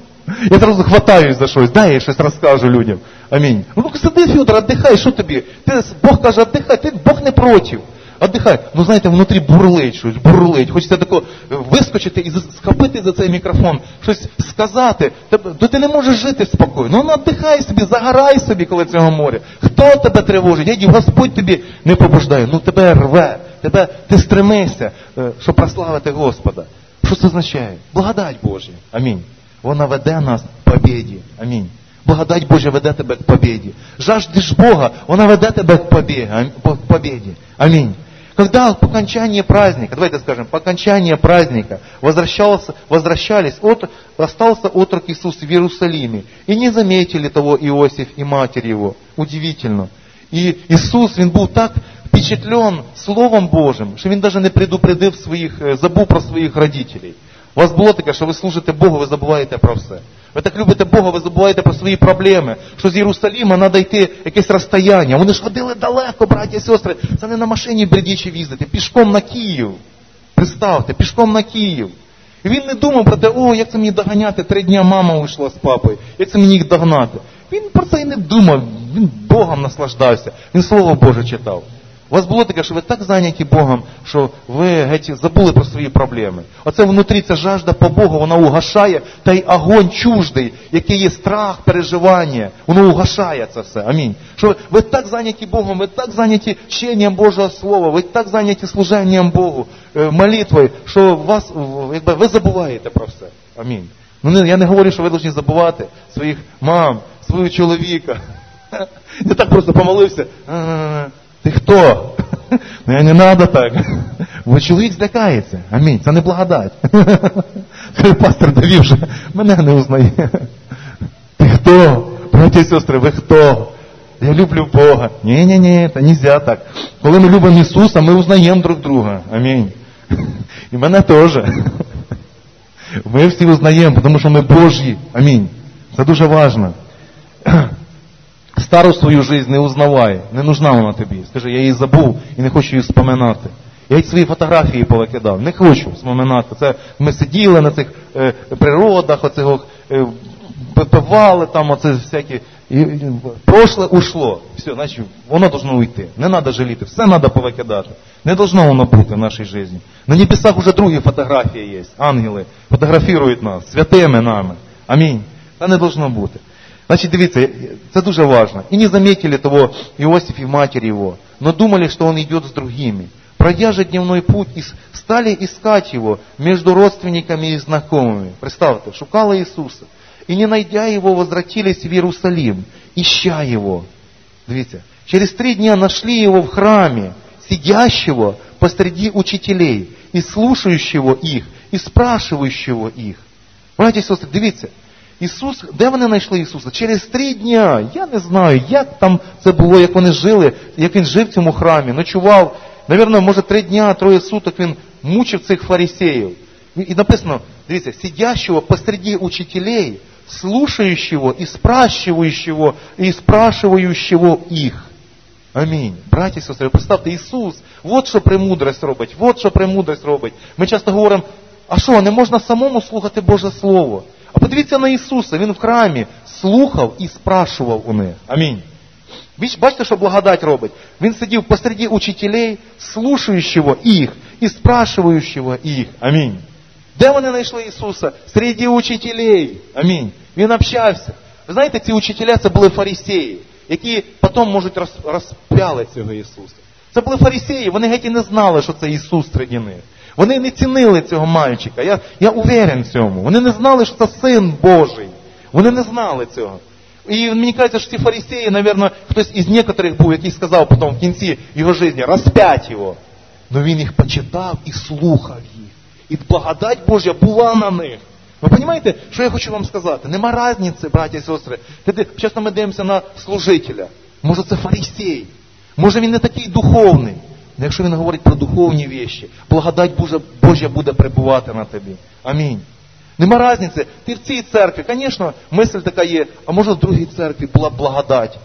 A: Я зразу хватаюсь за щось, дай я щось розкажу людям. Амінь. Ну, сиди, Федор, віддихай, що тобі? Ти, Бог каже, віддихай, ти, Бог не проти. Віддихай. Ну, знаєте, внутрі бурлить щось, бурлить. Хочеться тако вискочити і схопити за цей мікрофон, щось сказати. То ти не можеш жити спокійно. Ну, віддихай собі, загорай собі, коли цього моря. Хто тебе тривожить? Я дів, Господь тобі не побуждає. Ну, тебе рве, тебе, ти стремишся, щоб прославити Господа. Що це означає? Благодать Божя. Амінь. Вона веде нас к побіді. Амінь. Благодать Божя веде тебе к побіді. Жаждешь Бога, вона веде тебе к побіді. Амінь. Когда по окончании праздника, давайте скажем, по окончании праздника возвращался, возвращались, от, остался отрок Иисус в Иерусалиме, и не заметили того Иосиф и матерь его. Удивительно. И Иисус, він був так впечатлен Словом Божим, що він даже не предупредив своїх, забув про своїх родителей. У вас було таке, що ви служите Богу, ви забуваєте про все. Ви так любите Бога, ви забуваєте про свої проблеми, що з Єрусалима треба йти якесь розстояння. Вони ж ходили далеко, браті і сестри. Це не на машині бредічі їздити, пішком на Київ. Представте, пішком на Київ. І він не думав про те, о, як це мені доганяти, три дня мама вийшла з папою, як це мені їх догнати. Він про це і не думав, він Богом наслаждався, він Слово Боже читав. У вас було таке, що ви так зайняті Богом, що ви геть забули про свої проблеми. Оце внутрі ця жажда по Богу, вона угашає, та й огонь чуждий, який є страх, переживання, воно угашає це все. Амінь. Що ви, ви так зайняті Богом, ви так зайняті вченням Божого Слова, ви так зайняті служенням Богу, молитвою, що вас, якби, ви забуваєте про все. Амінь. Ну, я не говорю, що ви повинні забувати своїх мам, свого чоловіка. Не так просто помолився. Ти хто? Ну, я не треба так. Бо чоловік злякається. Амінь. Це не благодать. Пастор довів, що мене не узнає. Ти хто? Браті і сестри, ви хто? Я люблю Бога. Ні-ні-ні, це не можна так. Коли ми любимо Ісуса, ми узнаємо друг друга. Амінь. І мене теж. Ми всі узнаємо, тому що ми Божі. Амінь. Це дуже важливо. Стару свою жизнь не узнавай, не нужна вона тобі. Скажи, я її забув і не хочу її вспоминати. Я й свої фотографії повикидав, не хочу вспоминати. Це ми сиділи на цих е, природах, оцих, е, випивали там, оце всякі. І, і, прошле ушло. Все, значить, воно должно уйти. Не треба жаліти, все треба повикидати. Не должно воно бути в нашій житті. На небесах вже другі фотографії є. Ангели фотографують нас, святими нами. Амінь. Це не должно бути. Значит, дивіться, це дуже важно. И не заметили того Иосиф и матерь его, но думали, что он идет с другими. Пройдя же дневной путь, стали искать его между родственниками и знакомыми. Представьте, шукала Иисуса. И не найдя его, возвратились в Иерусалим, ища его. Дивіться, через три дня нашли его в храме, сидящего посреди учителей, и слушающего их, и спрашивающего их. Братья и сестры, дивіться, Ісус, де вони знайшли Ісуса? Через три дня. Я не знаю, як там це було, як вони жили, як він жив в цьому храмі, ночував. Навірно, може, три дня, троє суток він мучив цих фарисеїв. І написано, дивіться, сидящего посреди учителей, слушающего и спрашивающего, и спрашивающего их. Амінь. Браті і сестри, представте, Ісус, от що премудрость робить, от що премудрость робить. Ми часто говоримо, а що, не можна самому слухати Боже Слово? А подивіться на Ісуса, Він в храмі слухав і спрашував у них. Амінь. Бачите, що благодать робить? Він сидів посреди учителей, слушаючого їх і спрашиваючого їх. Амінь. Де вони знайшли Ісуса? Серед учителей. Амінь. Він общався. Ви знаєте, ці учителя, це були фарисеї, які потім можуть розп'яли цього Ісуса. Це були фарисеї, вони геть і не знали, що це Ісус серед них. Вони не цінили цього мальчика, я, я уверен в цьому. Вони не знали, що це Син Божий. Вони не знали цього. І мені кажеться, що ці фарисеї, мабуть, хтось із некоторих був, який сказав потім в кінці його життя, розп'ять його. Но він їх почитав і слухав їх. І благодать Божя була на них. Ви розумієте, що я хочу вам сказати? Нема різниці, браті і сестри. Часто ми дивимося на служителя. Може це фарисей. Може він не такий духовний. Але якщо він говорить про духовні вещі, благодать Божа, Божа буде перебувати на тобі. Амінь. Нема різниці. Ти в цій церкві, звісно, мисль така є, а може в другій церкві була благодать.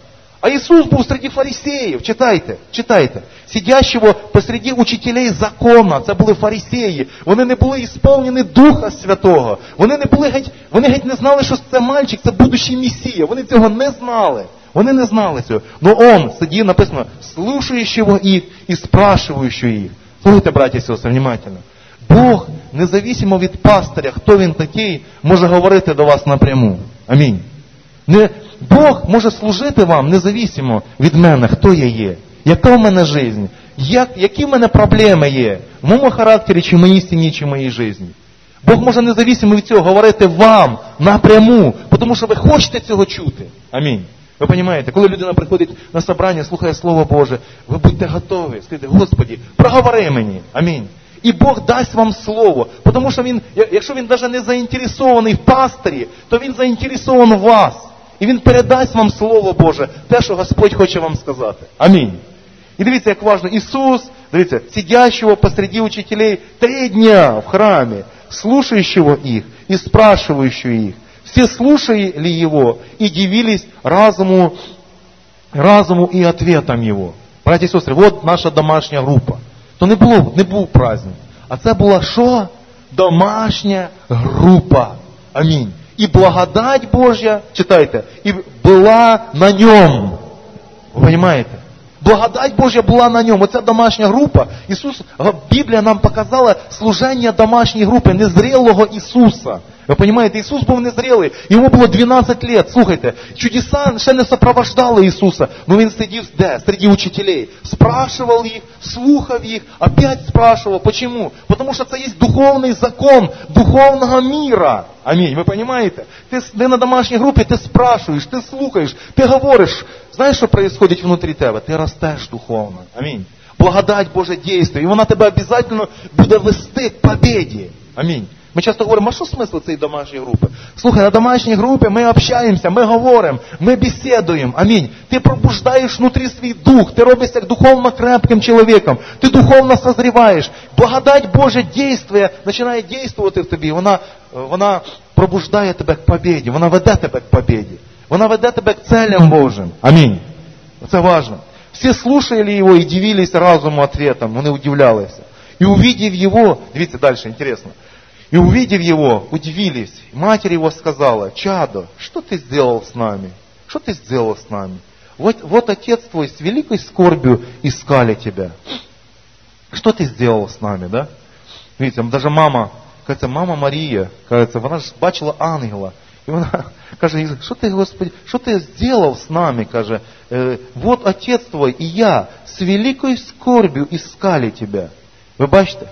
A: А Ісус був серед фарисеїв, читайте, читайте, сидящого посреди учителей закона, це були фарисеї, вони не були ісповнені Духа Святого, вони не були геть, вони геть не знали, що це мальчик, це будущий Месія, вони цього не знали, вони не знали цього. Но он сидів, написано, слушающего их и спрашивающего их. Слухайте, браті і сестри, внимательно. Бог, независимо від пастиря, хто він такий, може говорити до вас напряму. Амінь. Не, Бог може служити вам независимо від мене, хто я є, яка в мене життя, як, які в мене проблеми є, в моєму характері, чи в моїй сім'ї, чи в моїй житті. Бог може независимо від цього говорити вам напряму, тому що ви хочете цього чути. Амінь. Ви розумієте, коли людина приходить на собрання, слухає Слово Боже, ви будьте готові, скажіть, Господи, проговори мені. Амінь. І Бог дасть вам слово, тому що він, якщо він навіть не заінтересований в пастирі, то він заінтересований в вас. І він передасть вам Слово Боже, те, що Господь хоче вам сказати. Амінь. І дивіться, як важливо, Ісус, дивіться, сидящего посреди учителей три дня в храме, слушающего их и спрашивающего их. Все слушали Его и дивились разуму, разуму и ответам Его. Браті і сестри, от наша домашня група. То не було, не був праздник. А це була що? Домашня група. Амінь. І благодать Божя, читайте, і була на ньому. Ви розумієте? Благодать Божя була на ньому. Оця домашня група. Ісус, Біблія нам показала служення домашньої групи, незрілого Ісуса. Ви розумієте, Ісус був незрілий, йому було дванадцять років. Слухайте, чудеса ще не сопровождали Ісуса, но Він сидів де? Серед учителей. Спрашивав їх, слухав їх, опять спрашивав. Почему? Потому що це є духовний закон духовного мира. Амінь. Ви розумієте? Ти, ти на домашній групі, ти спрашуєш, ти слухаєш, ти говориш. Знаєш, що відбувається внутрі тебе? Ти ростеш духовно. Амінь. Благодать Божа дійствує, і вона тебе обов'язково буде вести к победі. Амінь. Ми часто говоримо, а що смисл цієї домашньої групи? Слухай, на домашній групі ми общаємося, ми говоримо, ми бесідуємо. Амінь. Ти пробуждаєш внутрі свій дух, ти робишся духовно крепким чоловіком, ти духовно созріваєш. Благодать Божа дійствує, починає дійствувати в тобі, вона, вона пробуждає тебе к победі, вона веде тебе к победі. Вона веде тебе к целям Божим. Амінь. Це важливо. Всі слушали його і дивились разуму ответом, вони удивлялися. І увидев його, дивіться далі, інтересно. И увидев его, удивились. Матерь его сказала: «Чадо, что ты сделал с нами? Что ты сделал с нами? Вот, вот отец твой с великой скорбью искали тебя. Что ты сделал с нами?» Да? Видите, даже мама, кажется, мама Мария, кажется, она же бачила ангела. И она каже: «Что ты, Господи, что ты сделал с нами?» Каже, э, «Вот отец твой и я с великой скорбью искали тебя». Ви бачите?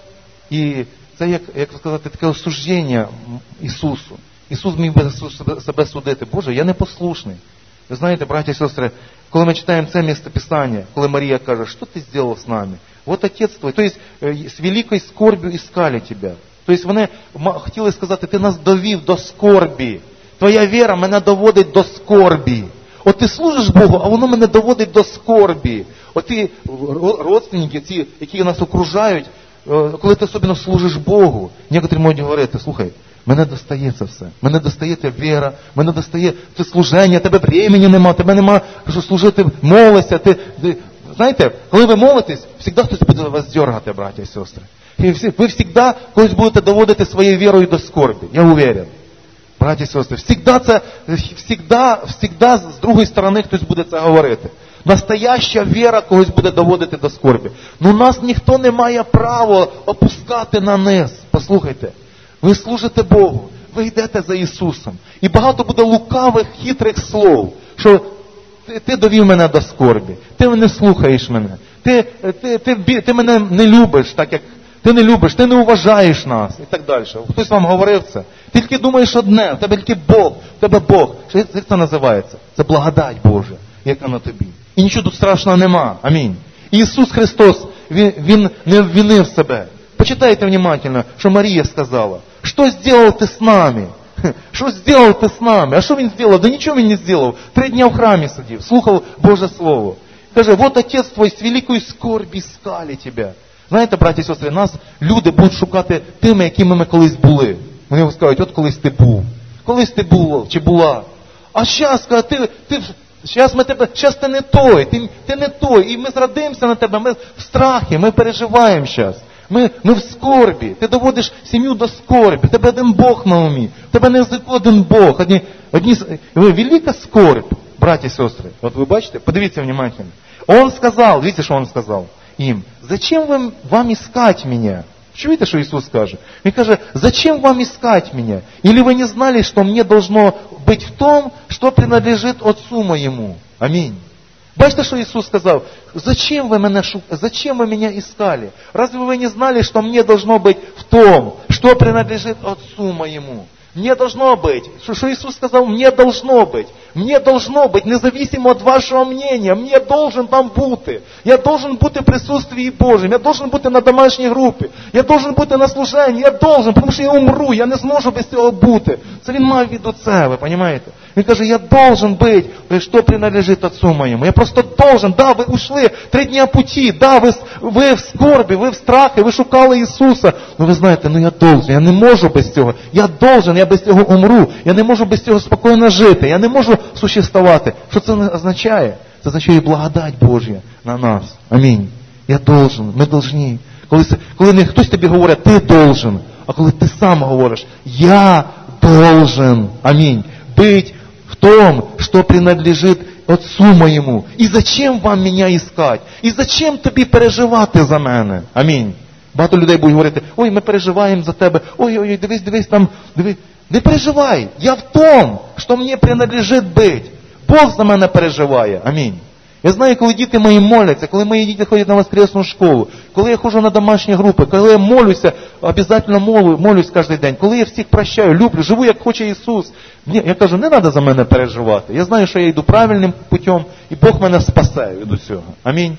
A: І це, як, як сказати, таке осуждення Ісусу. Ісус міг би себе судити. Боже, я непослушний. Ви знаєте, браті і сестри, коли ми читаємо це місцеписання, коли Марія каже: «Що ти зробив з нами? Вот отець твій». Тобто, з великою скорбю іскали тебе. Тобто, вони хотіли сказати: ти нас довів до скорбі. Твоя віра мене доводить до скорбі. От ти служиш Богу, а воно мене доводить до скорбі. От ти, родственники, ці, які нас окружають, коли ти особливо служиш Богу, некоторі можуть говорити: слухай, мене достає це все, мене достає те віра, мене достає це служення, тебе времени нема, тебе нема, що служити, молися. Ти, ти... Знаєте, коли ви молитесь, завжди хтось буде вас дергати, браті і сестри. І всі, ви завжди когось будете доводити своєю вірою до скорбі, я уверен. Браті і сестри, завжди це, завжди, завжди з другої сторони хтось буде це говорити. Настояща віра когось буде доводити до скорбі. Ну нас ніхто не має права опускати на низ. Послухайте, ви служите Богу, ви йдете за Ісусом. І багато буде лукавих, хитрих слов, що ти, ти довів мене до скорбі, ти не слухаєш мене, ти, ти, ти, ти, ти мене не любиш, так як ти не любиш, ти не уважаєш нас і так далі. Хтось вам говорив це. Ти тільки думаєш одне, в тебе тільки Бог, в тебе Бог. Що це називається? Це благодать Божа, яка на тобі. І нічого тут страшного нема. Амінь. Ісус Христос, Він, він не обвинив себе. Почитайте внимательно, що Марія сказала. Що зробив ти з нами? Що зробив ти з нами? А що він зробив? Да нічого він не зробив. Три дня в храмі сидів, слухав Боже Слово. Каже: «Вот отець твій з великою скорбі искали тебе». Знаєте, браті і сестри, нас люди будуть шукати тими, якими ми колись були. Вони скажуть: от колись ти був. Колись ти був чи була. А зараз, ти, ти, Зараз ми тебе, зараз ти не той, ти, ти не той, і ми зрадимося на тебе, ми в страхі, ми переживаємо зараз. Ми, ми в скорбі, ти доводиш сім'ю до скорбі, тебе один Бог на умі, тебе не один Бог, одні, одні, велика скорбь, браті і сестри. От ви бачите, подивіться внимательно. Он сказал, видите, что он сказал им, зачем вам, вам искать меня? Чуєте, що Ісус каже? Він каже, зачем вам искать меня? Или вы не знали, что мне должно быть в том, что принадлежит Отцу моему? Аминь. Бачите, что Иисус сказал? Зачем вы меня, шук... Зачем вы меня искали? Разве вы не знали, что мне должно быть в том, что принадлежит Отцу моему? Мне должно быть. Что, что Иисус сказал? Мне должно быть. Мне должно быть, независимо от вашого мнения. Мне должен там бути. Я должен бути в присутствии Божьем. Я должен бути на домашній групі. Я должен бути на служенні. Я должен, тому що я умру. Я не зможу без цього бути. Це він мав в виду це, ви розумієте? Він каже, я должен быть, что принадлежит Отцу моему. Я просто должен. Да, ви ушли три дня пути. Да, ви, ви в скорбі, ви в страхі, ви шукали Ісуса. Ну ви знаєте, ну я должен. Я не можу без цього. Я должен, я без цього умру. Я не можу без цього спокійно жити. Я не можу существувати. Що це означає? Це означає благодать Божя на нас. Амінь. Я должен, ми должні. Коли, коли не хтось тобі говорить, ти должен, а коли ти сам говориш, я должен. Амінь. Быть в том, что принадлежит Отцу моему. И зачем вам меня искать? І зачем тобі переживати за мене? Амінь. Багато людей будуть говорити, ой, ми переживаємо за тебе, ой, ой, дивись, дивись там, дивись. Не переживай, я в том, що мені принадлежить бути. Бог за мене переживає. Амінь. Я знаю, коли діти мої моляться, коли мої діти ходять на воскресну школу, коли я ходжу на домашні групи, коли я молюся, обов'язково молю, молюсь кожен день, коли я всіх прощаю, люблю, живу, як хоче Ісус. Я кажу, не треба за мене переживати. Я знаю, що я йду правильним путем, і Бог мене спасе від усього. Амінь.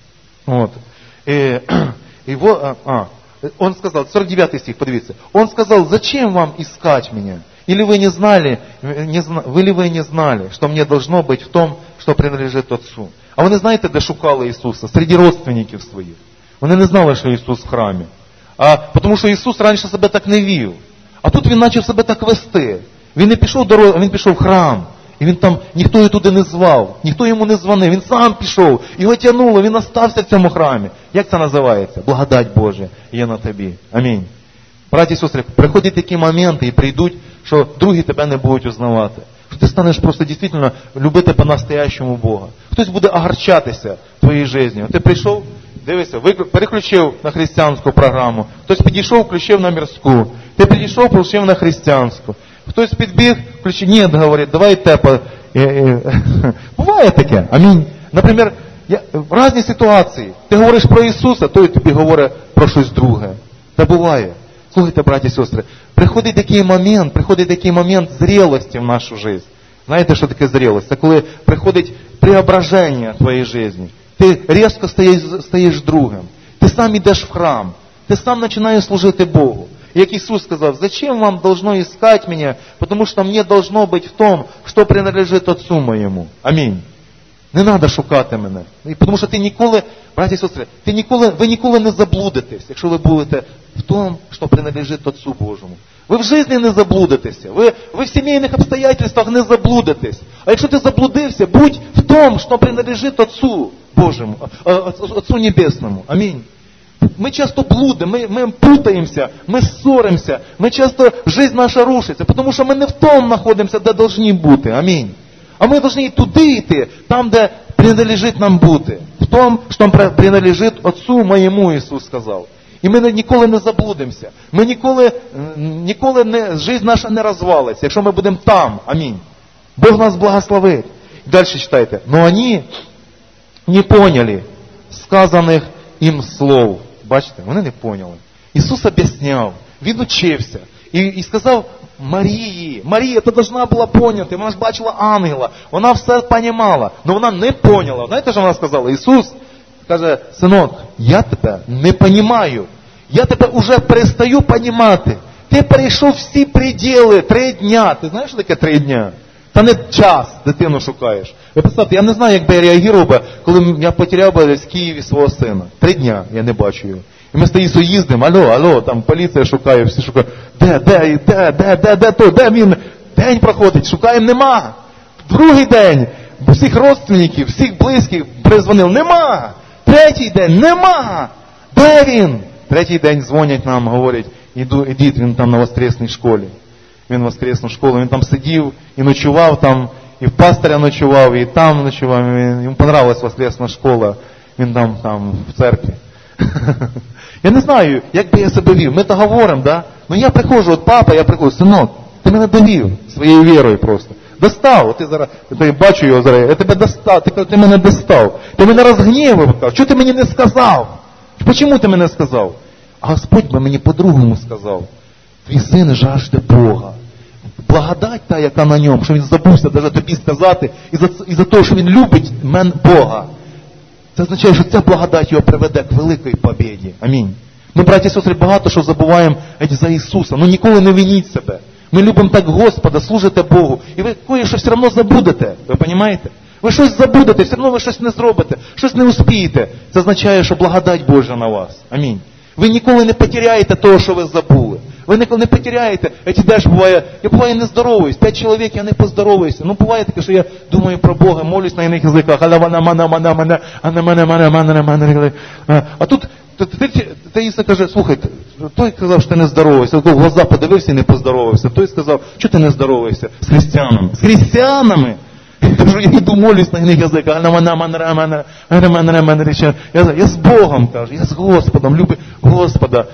A: От. І, і, а, он сказал, сорок девятый стих, подивіться. Он сказал, зачем вам искать меня? Или вы не знали, не, или вы не знали, что мне должно быть в том, что принадлежит Отцу? А вони знаєте, де шукали Ісуса? Серед родственників своїх. Вони не знали, що Ісус в храмі. А, тому що Ісус раніше себе так не вів. А тут Він почав себе так вести. Він не пішов до, він пішов в храм. І він там, ніхто його туди не звав, ніхто йому не дзвонив, він сам пішов, його тягнуло, він остався в цьому храмі. Як це називається? Благодать Божа є на тобі. Амінь. Браті і сестри, приходять такі моменти і прийдуть, що другі тебе не будуть узнавати. Що ти станеш просто дійсно любити по-настоящему Бога. Хтось буде огорчатися в твоїй житті. Ти прийшов, дивися, переключив на християнську програму, хтось підійшов, включив на мирську, ти підійшов, включив на християнську. Хтось підбіг, включив, ні, говорить, давай те. Буває таке. Амінь. Наприклад, в різні ситуації. Ти говориш про Ісуса, той тобі говорить про щось друге. Це буває. Слухайте, браті і сестри, приходить такий момент, приходить такий момент зрілості в нашу життя. Знаєте, що таке зрілость? Це коли приходить преображення в твоїй житті. Ти різко стаєш, стаєш другим. Ти сам йдеш в храм. Ти сам починаєш служити Богу. Як Ісус сказав, зачем вам должно искать меня, потому что мне должно быть в том, что принадлежит Отцу моєму. Амінь. Не треба шукати мене. Тому що ти ніколи, браті і сестри, ти ніколи, ви ніколи не заблудитесь, якщо ви будете в тому, що принадлежить Отцу Божому. Ви в житті не заблудитеся. Ви, ви в сімейних обстоятельствах не заблудитесь. А якщо ти заблудився, будь в тому, що принадлежить Отцу Божому, Отцу Небесному. Амінь. Мы часто блудим, мы, мы путаемся, мы ссоримся, мы часто, жизнь наша рушится, потому что мы не в том находимся, де должны бути. Амінь. А ми повинні туди йти, там, де принадлежить нам бути. В тому, що принадлежить Отцу моєму, Ісус сказав. І ми ніколи не заблудимося. Ми ніколи, ніколи не, жизнь наша не розвалиться, якщо ми будемо там. Амінь. Бог нас благословить. Далі читайте. Но вони не поняли сказаних їм слов. Бачите, вони не поняли. Ісус об'ясняв, Він учився. І, і сказав Марії, Марія, ти должна була поняти, вона ж бачила ангела, вона все понімала, але вона не поняла. Знаєте, що вона сказала? Ісус каже, синок, я тебе не понімаю, я тебе вже перестаю понімати. Ти перейшов всі приділи, три дня. Ти знаєш, що таке три дня? Та не час дитину шукаєш. Ви представте, я не знаю, як би я реагував би, коли я потеряв би в Києві свого сина. Три дня я не бачу його. І ми з Таїсою їздимо, алло, алло, там поліція шукає, всі шукають. Де, де, де, де, де, де, то, де він? День проходить, шукаємо, нема. Другий день, всіх родственників, всіх близьких призвонив. Нема! Третій день, нема! Де він? Третій день дзвонять нам, говорять, іду, ідіть, він там на воскресній школі. Він в воскресну школу, він там сидів і ночував там, і в пастиря ночував, і там ночував. Він, йому понравилась воскресна школа, він там, там в церкві. Я не знаю, як би я себе вів. Ми то говоримо, да? Ну я приходжу, от папа, я приходжу, синок, ти мене довів своєю вірою просто. Достав, ти зараз, я бачу його зараз, я тебе достав, ти, ти мене достав. Ти мене розгнівив, кажу, чого ти мені не сказав? Чому ти мене сказав? А Господь би мені по-другому сказав. Твій син жажде Бога. Благодать та, яка на ньому, що він забувся навіть тобі сказати, і за, і за те, що він любить мен Бога. Це означає, що ця благодать його приведе к великій побєді. Амінь. Ми, браті і сестри, багато що забуваємо за Ісуса. Ну ніколи не виніть себе. Ми любимо так Господа, служите Богу. І ви кое-що все одно забудете. Ви розумієте? Ви щось забудете, все одно ви щось не зробите, щось не успієте. Це означає, що благодать Божа на вас. Амінь. Ви ніколи не потеряєте того, що ви забули. Ви ніколи не потеряєте. Я теж буває, я буває не здоровуюсь. П'ять чоловік, я не поздоровуюся. Ну буває таке, що я думаю про Бога, молюсь на іних язиках. А тут Таїса каже, слухайте, той сказав, що ти не здороваєшся. В глаза подивився і не поздоровався. Той сказав, що ти не здороваєшся? З християнами. З християнами? Кажу, я йду молюсь на іних язиках. Я з Богом, кажу, я з Господом, люблю Господа.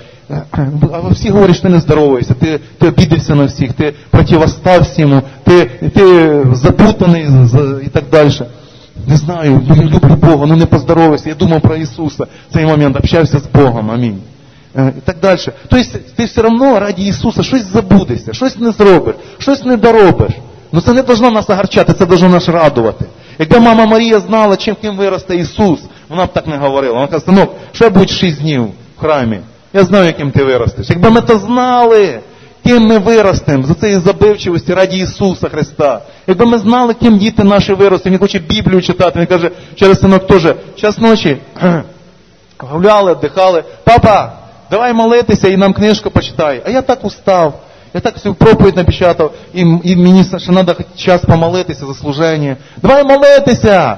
A: А всі говорять, що ти не здороваєшся, ти, ти обідався на всіх, ти противостав всьому, ти, ти запутаний і так далі. Не знаю, я люблю Бога, ну не поздоровайся, я думав про Ісуса. В цей момент общався з Богом, амінь. І так далі. Тобто ти все одно раді Ісуса щось забудешся, щось не зробиш, щось не доробиш. Ну це не должно нас огорчати, це должно нас радувати. Якби мама Марія знала, чим ким виросте Ісус, вона б так не говорила. Вона каже, синок, що я буду шість днів в храмі? Я знаю, яким ти виростеш. Якби ми то знали, ким ми виростемо, за цієї забивчивості раді Ісуса Христа. Якби ми знали, ким діти наші виростуть, він хоче Біблію читати, він каже, через синок теж, час ночі гуляли, вдихали, папа, давай молитися і нам книжку почитай. А я так устав, я так всю проповідь напечатав, і, і мені ще треба час помолитися за служення. Давай молитися!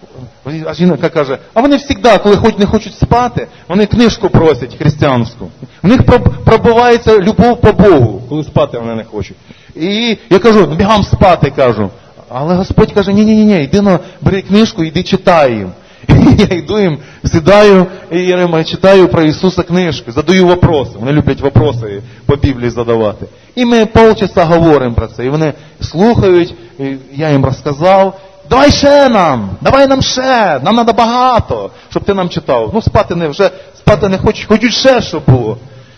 A: А жінка каже, а вони завжди, коли хоч не хочуть спати, вони книжку просять християнську. В них пробивається любов по Богу, коли спати вони не хочуть. І я кажу, бігам спати, кажу. Але Господь каже, ні-ні-ні, йди на, бери книжку, йди читай їм. І я йду їм, сідаю і читаю про Ісуса книжку, задаю вопроси. Вони люблять вопроси по Біблії задавати. І ми полчаса говоримо про це. І вони слухають, і я їм розказав. Давай ще нам, давай нам ще, нам треба багато, щоб ти нам читав. Ну спати не, вже спати не хочуть, хочуть ще, щоб було.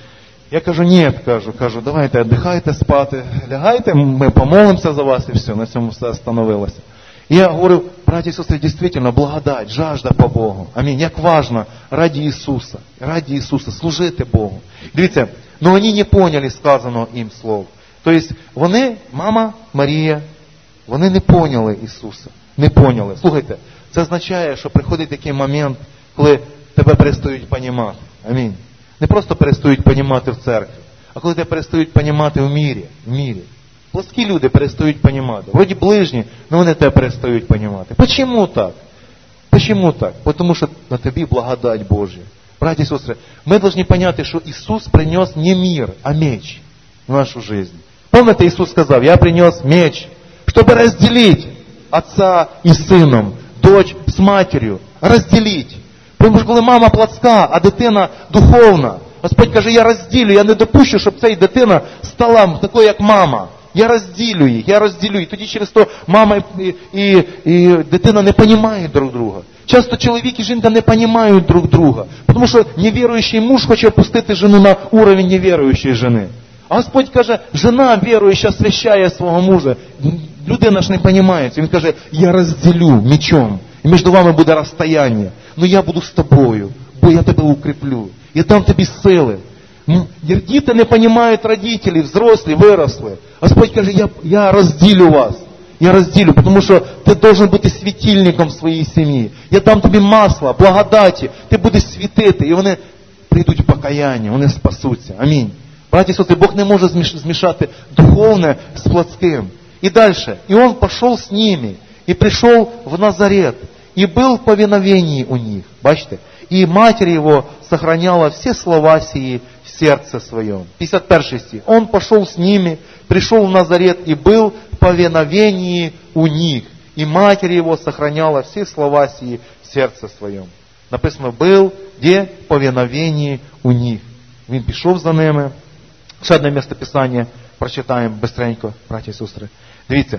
A: Я кажу, ні, кажу, кажу, давайте, віддихайте спати, лягайте, ми помолимося за вас і все, на цьому все остановилося. І я говорю, браті і сестри, дійсно, благодать, жажда по Богу. Амінь, як важно раді Ісуса, раді Ісуса, служити Богу. Дивіться, ну вони не поняли сказаного їм слов. Тобто вони, мама Марія, вони не поняли Ісуса. Не поняли. Слухайте, це означає, що приходить такий момент, коли тебе перестають понімати. Амінь. Не просто перестають понімати в церкві, а коли тебе перестають понімати в мірі. В мірі. Плоскі люди перестають понімати. Вроді ближні, але вони тебе перестають понімати. Почему так? Почему так? Тому що на тобі благодать Божья. Браті і сестри, ми повинні поняти, що Ісус принес не мир, а меч в нашу жизнь. Помните, Ісус сказав, я принес меч, чтобы разделить отца и сыном, дочь с матерью. Разделить. Тому що коли мама плотська, а дитина духовна, Господь каже, я розділю, я не допущу, щоб ця дитина стала такою, як мама. Я розділю їх, я розділю. І тоді через то мама і, і, і дитина не розуміють друг друга. Часто чоловік і жінка не розуміють друг друга. Тому що невіруючий муж хоче опустити жену на уровень невіруючої жени. А Господь каже, жена віруюча освящає свого мужа. Людина ж не розуміє. Він каже, я розділю мечом. І між вами буде розстояння. Ну я буду з тобою, бо я тебе укріплю. Я дам тобі сили. Діти не розуміють родителів, взрослі, виросли. Господь каже, я, я розділю вас. Я розділю, тому що ти должен бути світильником в своїй сім'ї. Я дам тобі масло, благодаті. Ти будеш світити. І вони прийдуть в покаяння, вони спасуться. Амінь. Браті і сестри, Бог не може змішати духовне з плотським. І далі. І он пішов з ними. и пришел в Назарет, и был в повиновении у них. Бачите? И матерь его сохраняла все слова сии в сердце своем. пятьдесят первый стих. Он пошел с ними, пришел в Назарет и был в повиновении у них. И матерь его сохраняла все слова сии в сердце своем. Написано, был де в повиновении у них. Він пішов за ними. Ще одне місце Писання прочитаємо бистренько, браті і сестри. Дивіться.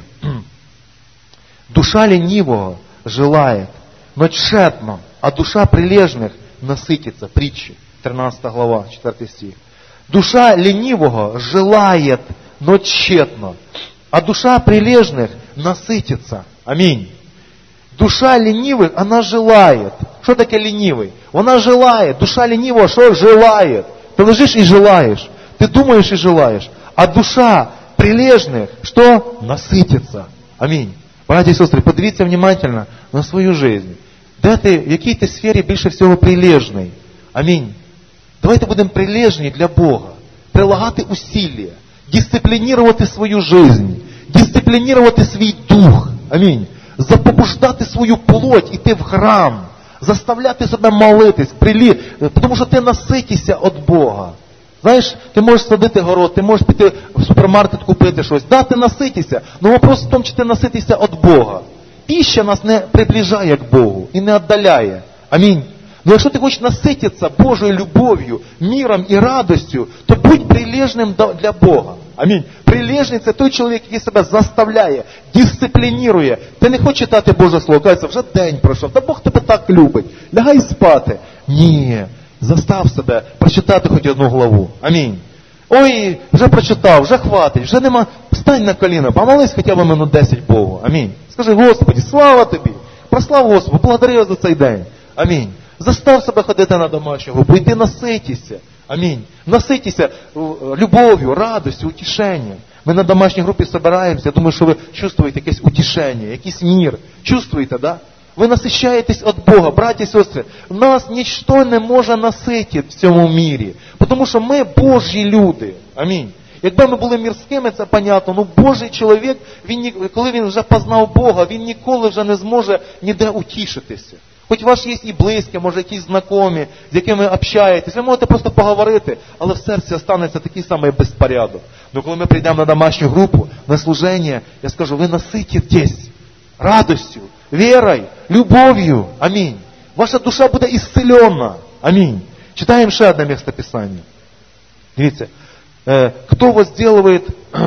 A: Душа ленивого желает, но тщетно, а душа прилежных насытится. Притчи, тринадцатая глава, четвертый стих. Душа ленивого желает, но тщетно, а душа прилежных насытится. Аминь. Душа ленивых, она желает. Что такое ленивый? Она желает. Душа ленивого что желает? Ты лежишь и желаешь. Ты думаешь и желаешь. А душа прилежных, что? Насытится. Аминь. Браті і сестри, подивіться внимательно на свою жизнь. Де ти, в якій ти сфері більше всього прилежний? Амінь. Давайте будемо прилежні для Бога. Прилагати усилля. Дисциплінувати свою жизнь. Дисциплінувати свій дух. Амінь. Запобуждати свою плоть, іти в храм. Заставляти себе молитись. Прилі... Тому що ти наситишся від Бога. Знаєш, ти можеш садити город, ти можеш піти в супермаркет купити щось. Да, ти наситися, але вопрос в тому, чи ти наситися від Бога. Піща нас не приближає к Богу і не віддаляє. Амінь. Но якщо ти хочеш насититися Божою любов'ю, миром і радостю, то будь прилежним для Бога. Амінь. Прилежний – це той чоловік, який себе заставляє, дисциплінує. Ти не хочеш читати Боже Слово, кажеться, вже день пройшов, та Бог тебе так любить, лягай спати. Ні. Застав себе прочитати хоч одну главу. Амінь. Ой, вже прочитав, вже хватить, вже нема. Встань на коліна, помолись хоча б минут десять Богу. Амінь. Скажи, Господи, слава Тобі. Прослав Господу, благодарю за цей день. Амінь. Застав себе ходити на домашнього, бо йди наситися. Амінь. Наситися любов'ю, радостю, утішенням. Ми на домашній групі збираємося, я думаю, що ви чувствуєте якесь утішення, якийсь мир. Чувствуєте, да? Ви насищаєтесь від Бога, браті і сестри. Нас ніщо не може наситити в цьому мірі. Тому що ми Божі люди. Амінь. Якби ми були мірськими, це понятно. Ну Божий чоловік, він, коли він вже познав Бога, він ніколи вже не зможе ніде утішитися. Хоч ваш є і близькі, може якісь знайомі, з якими общаєтесь. Ви можете просто поговорити, але в серці останеться такий самий безпорядок. Ну коли ми прийдемо на домашню групу, на служення, я скажу, ви насититесь радостю, вірою, любов'ю. Амінь. Ваша душа буде ісцелена. Амінь. Читаємо ще одне місце Писання. Дивіться. Кто возделывает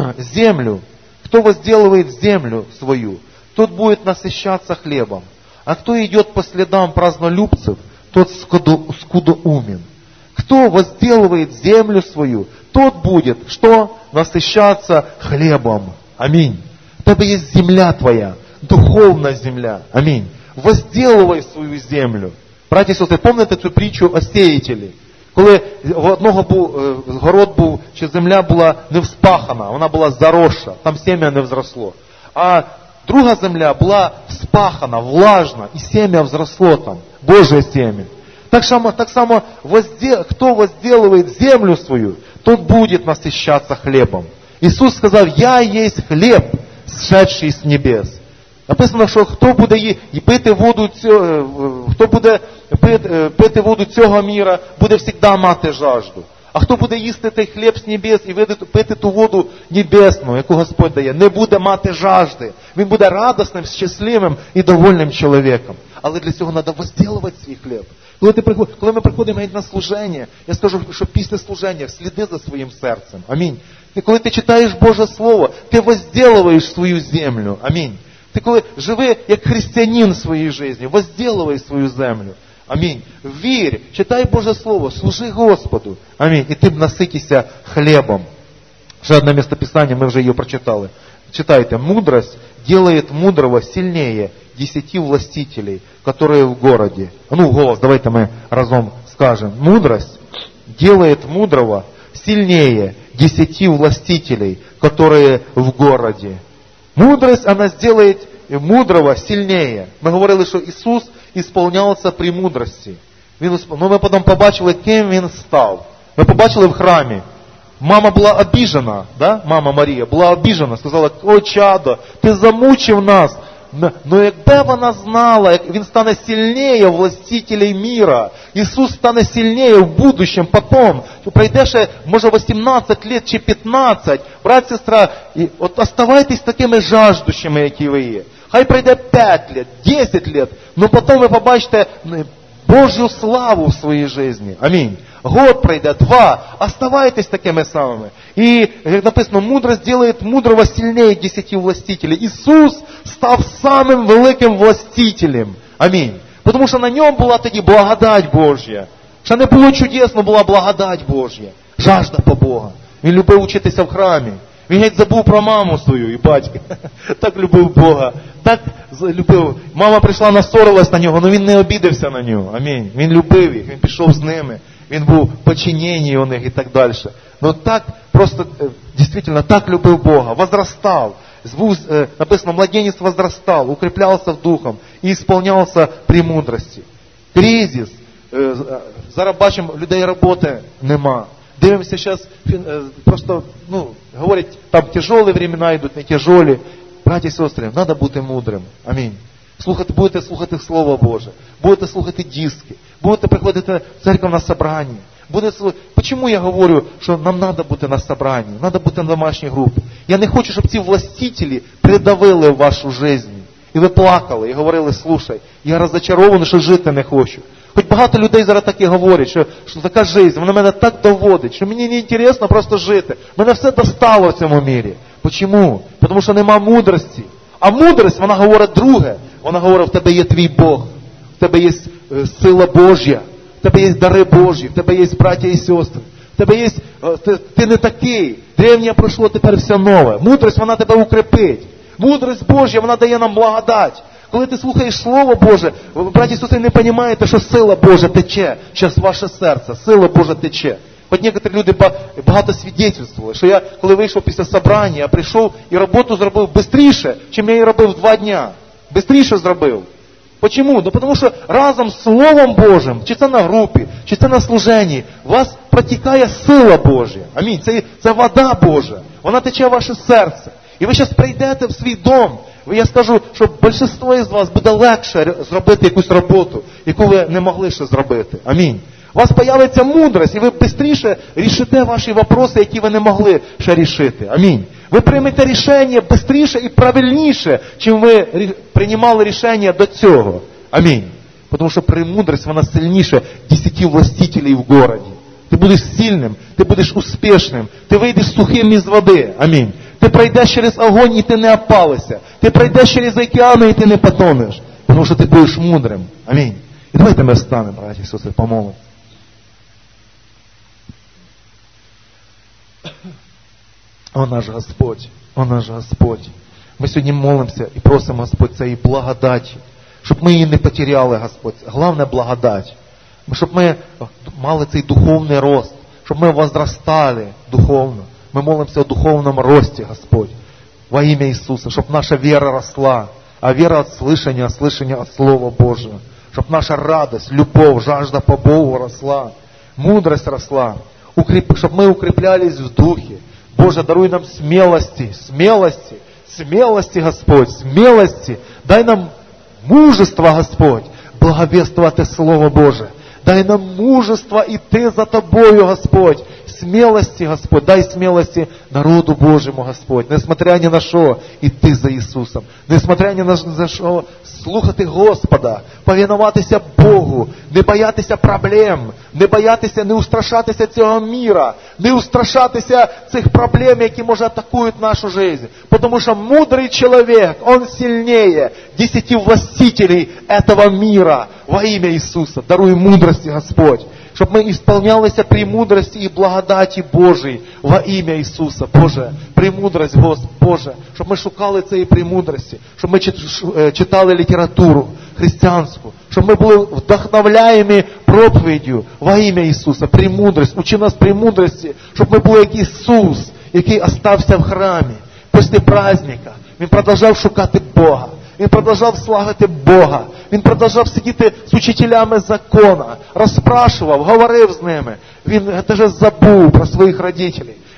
A: землю, кто возделывает землю свою, тот будет насыщаться хлебом. А кто идет по следам празднолюбцев, тот скудоумен. Кто возделывает землю свою, тот будет, что? Насыщаться хлебом. Аминь. У тебя есть земля твоя, духовная земля. Аминь. Возделывай свою землю. Браті і сестри, пам'ятаєте цю притчу о сеятелі? Коли в одного був, город був, чи земля була не вспахана, вона була заросша, там сім'я не взросло. А друга земля була вспахана, влажна, і сім'я взросло там, Божє сім'я. Так само, так само возде, кто возделывает землю свою, тот будет насыщаться хлебом. Ісус сказав, я єсть хліб, сшедший з небес. Написано, що хто буде і пити воду цього, хто буде пити, пити воду цього міра, буде завжди мати жажду. А хто буде їсти той хліб з небес і пити ту воду небесну, яку Господь дає, не буде мати жажди. Він буде радісним, щасливим і довольним чоловіком. Але для цього треба возділувати свій хліб. Коли, ти, коли ми приходимо на служення, я скажу, що після служення сліди за своїм серцем. Амінь. І коли ти читаєш Боже Слово, ти возділуєш свою землю. Амінь. Ти коли живи як християнин в своїй житті, возділуй свою землю. Амінь. Вірь, читай Боже Слово, служи Господу. Амінь. І ти б наситися хлібом. Ще одне місцеписання, ми вже її прочитали. Читайте. Мудрость делает мудрого сильнее десяти властителей, которые в городе. Ну, голос, давайте мы разом скажем. Мудрость делает мудрого сильнее десяти властителей, которые в городе. Мудрость, она сделает мудрого сильнее. Ми говорили, що Ісус ісполнявся при мудрості. Він, ну, ми потім побачили, ким Він став. Ми побачили в храмі. Мама була обіжена, да? Мама Марія була обіжена, сказала, о, чадо, ти замучив нас ну якби вона знала, як він стане сильніше властителей мира, Ісус стане сильніше в будущем, потом, пройде ще, може, вісімнадцять лет чи п'ятнадцять, брат, сестра, і от оставайтесь такими жаждущими, які ви є. Хай пройде п'ять лет, десять лет, но потом ви побачите Божью славу в своїй житті. Амінь. Год пройде, два. Оставайтесь такими самими. И, как написано, мудрость делает мудрого сильнее десяти властителей. Ісус став самим великим властителем. Амінь. Тому що на ньому була тоді благодать Божя. Ще не було чудесно, була благодать Божя. Жажда по Бога. Він любив учитися в храмі. Він геть забув про маму свою і батька. Так любив Бога. Так любив. Мама прийшла, насорилась на нього, але він не обідався на нього. Амінь. Він любив їх, він пішов з ними. Він був в подчиненні у них і так далі. Ну так, просто, дійсно, так любив Бога. Возрастав. Був, написано, младенец возрастал, укреплялся духом і ісполнявся премудрості. Кризис. Зараз бачимо, людей роботи нема. Дивимося зараз, просто, ну, говорять, там тяжелі времена йдуть, не тяжелі. Браті і сестри, треба бути мудрим. Амінь. Слухати, будете слухати Слово Боже, будете слухати диски, будете приходити в церкву на собрання. Будете слухати. Чому я говорю, що нам треба бути на собранні, треба бути на домашній групі? Я не хочу, щоб ці властителі придавили вашу життя. І ви плакали, і говорили, слушай, я розчарований, що жити не хочу. Хоч багато людей зараз так і говорять, що, що така життя, вона мене так доводить, що мені не інтересно просто жити. Мене все достало в цьому мірі. Чому? Тому що нема мудрості. А мудрость, вона говорить друге. Вона говорить, в тебе є твій Бог, в тебе є сила Божя, в тебе є дари Божі, в тебе є браття і сестри, в тебе є, ти, ти не такий, древнє пройшло, тепер все нове. Мудрость, вона тебе укрепить. Мудрость Божя, вона дає нам благодать. Коли ти слухаєш Слово Боже, ви, браті і сестри, не розумієте, що сила Божа тече через ваше серце, сила Божа тече. От некоторі люди багато свідчили, що я, коли вийшов після собрання, я прийшов і роботу зробив швидше, чим я її робив два дня. Бистріше зробив. Чому? Ну, тому що разом з Словом Божим, чи це на групі, чи це на служенні, у вас протікає сила Божа. Амінь. Це, це вода Божа. Вона тече в ваше серце. І ви зараз прийдете в свій дом. Я скажу, що більшість із вас буде легше зробити якусь роботу, яку ви не могли ще зробити. Амінь. У вас появиться мудрость, і ви швидше рішите ваші вопроси, які ви не могли ще рішити. Амінь. Ви приймете рішення швидше і правильніше, чим ви приймали рішення до цього. Амінь. Тому що премудрость, вона сильніше десяти властителей в городі. Ти будеш сильним, ти будеш успішним, ти вийдеш сухим із води. Амінь. Ти пройдеш через огонь, і ти не опалишся. Ти пройдеш через океани, і ти не потонеш. Тому що ти будеш мудрим. Амінь. І давайте ми встанемо, браті і сестри, помолимося. О наш Господь, о наш Господь. Ми сьогодні молимося і просимо, Господь, цієї благодаті, щоб ми її не потеряли, Господь. Головне благодать. Щоб ми мали цей духовний рост, щоб ми возрастали духовно. Ми молимося о духовному рості, Господь, во ім'я Ісуса, щоб наша віра росла, а віра від слышання, а слышання від Слова Божого. Щоб наша радость, любов, жажда по Богу росла, мудрость росла, укреп... щоб ми укреплялись в духе. Боже, даруй нам смелости, смелости, смелости, Господь, смелости. Дай нам мужество, Господь, благовествовать Слово Боже. Дай нам мужество идти за Тобою, Господь. Смелости, Господь, дай смелости народу Божьему, Господь. Несмотря ни на що, идти за Ісусом. Несмотря ни на що, слухати Господа, повинуватися Богу, не боятися проблем, не боятися, не устрашатися цього міра, не устрашатися цих проблем, які, може, атакують нашу жизнь. Потому що мудрый человек, он сильнее десяти властителей этого мира во имя Иисуса. Даруй мудрости, Господь, щоб ми ісполнялися премудрості і благодаті Божій во ім'я Ісуса. Боже, премудрость, Господь, Боже, щоб ми шукали цієї премудрості, щоб ми читали літературу християнську, щоб ми були вдохновляємі проповіддю во ім'я Ісуса. Премудрость, учи нас премудрості, щоб ми були як Ісус, який остався в храмі після праздника. Він продовжав шукати Бога. Він продовжав славити Бога. Він продовжав сидіти з учителями закона, розпрашував, говорив з ними. Він теж забув про своїх родителів.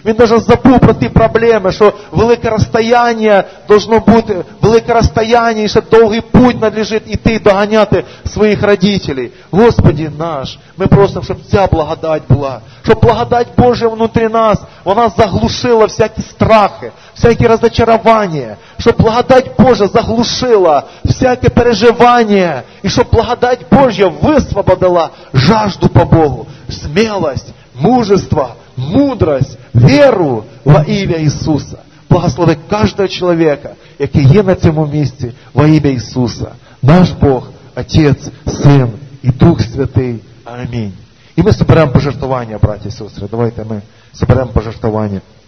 A: Він навіть забув про ті проблеми, що велике розстояння должно бути, велике розстояння, і ще довгий путь надлежить іти, доганяти своїх родителей. Господи наш, ми просимо, щоб ця благодать була, щоб благодать Божия внутрі нас, вона заглушила всякі страхи, всякі розочарування, щоб благодать Божия заглушила всяке переживання, і щоб благодать Божья высвободила жажду по Богу, смелость, мужество, мудрость, веру во ім'я Ісуса. Благослови кожного чоловіка, який є на цьому місці, во ім'я Ісуса. Наш Бог, Отець, Син і Дух Святий. Амінь. І ми соберемо пожертвування, браті і сестри. Давайте ми соберемо пожертвування.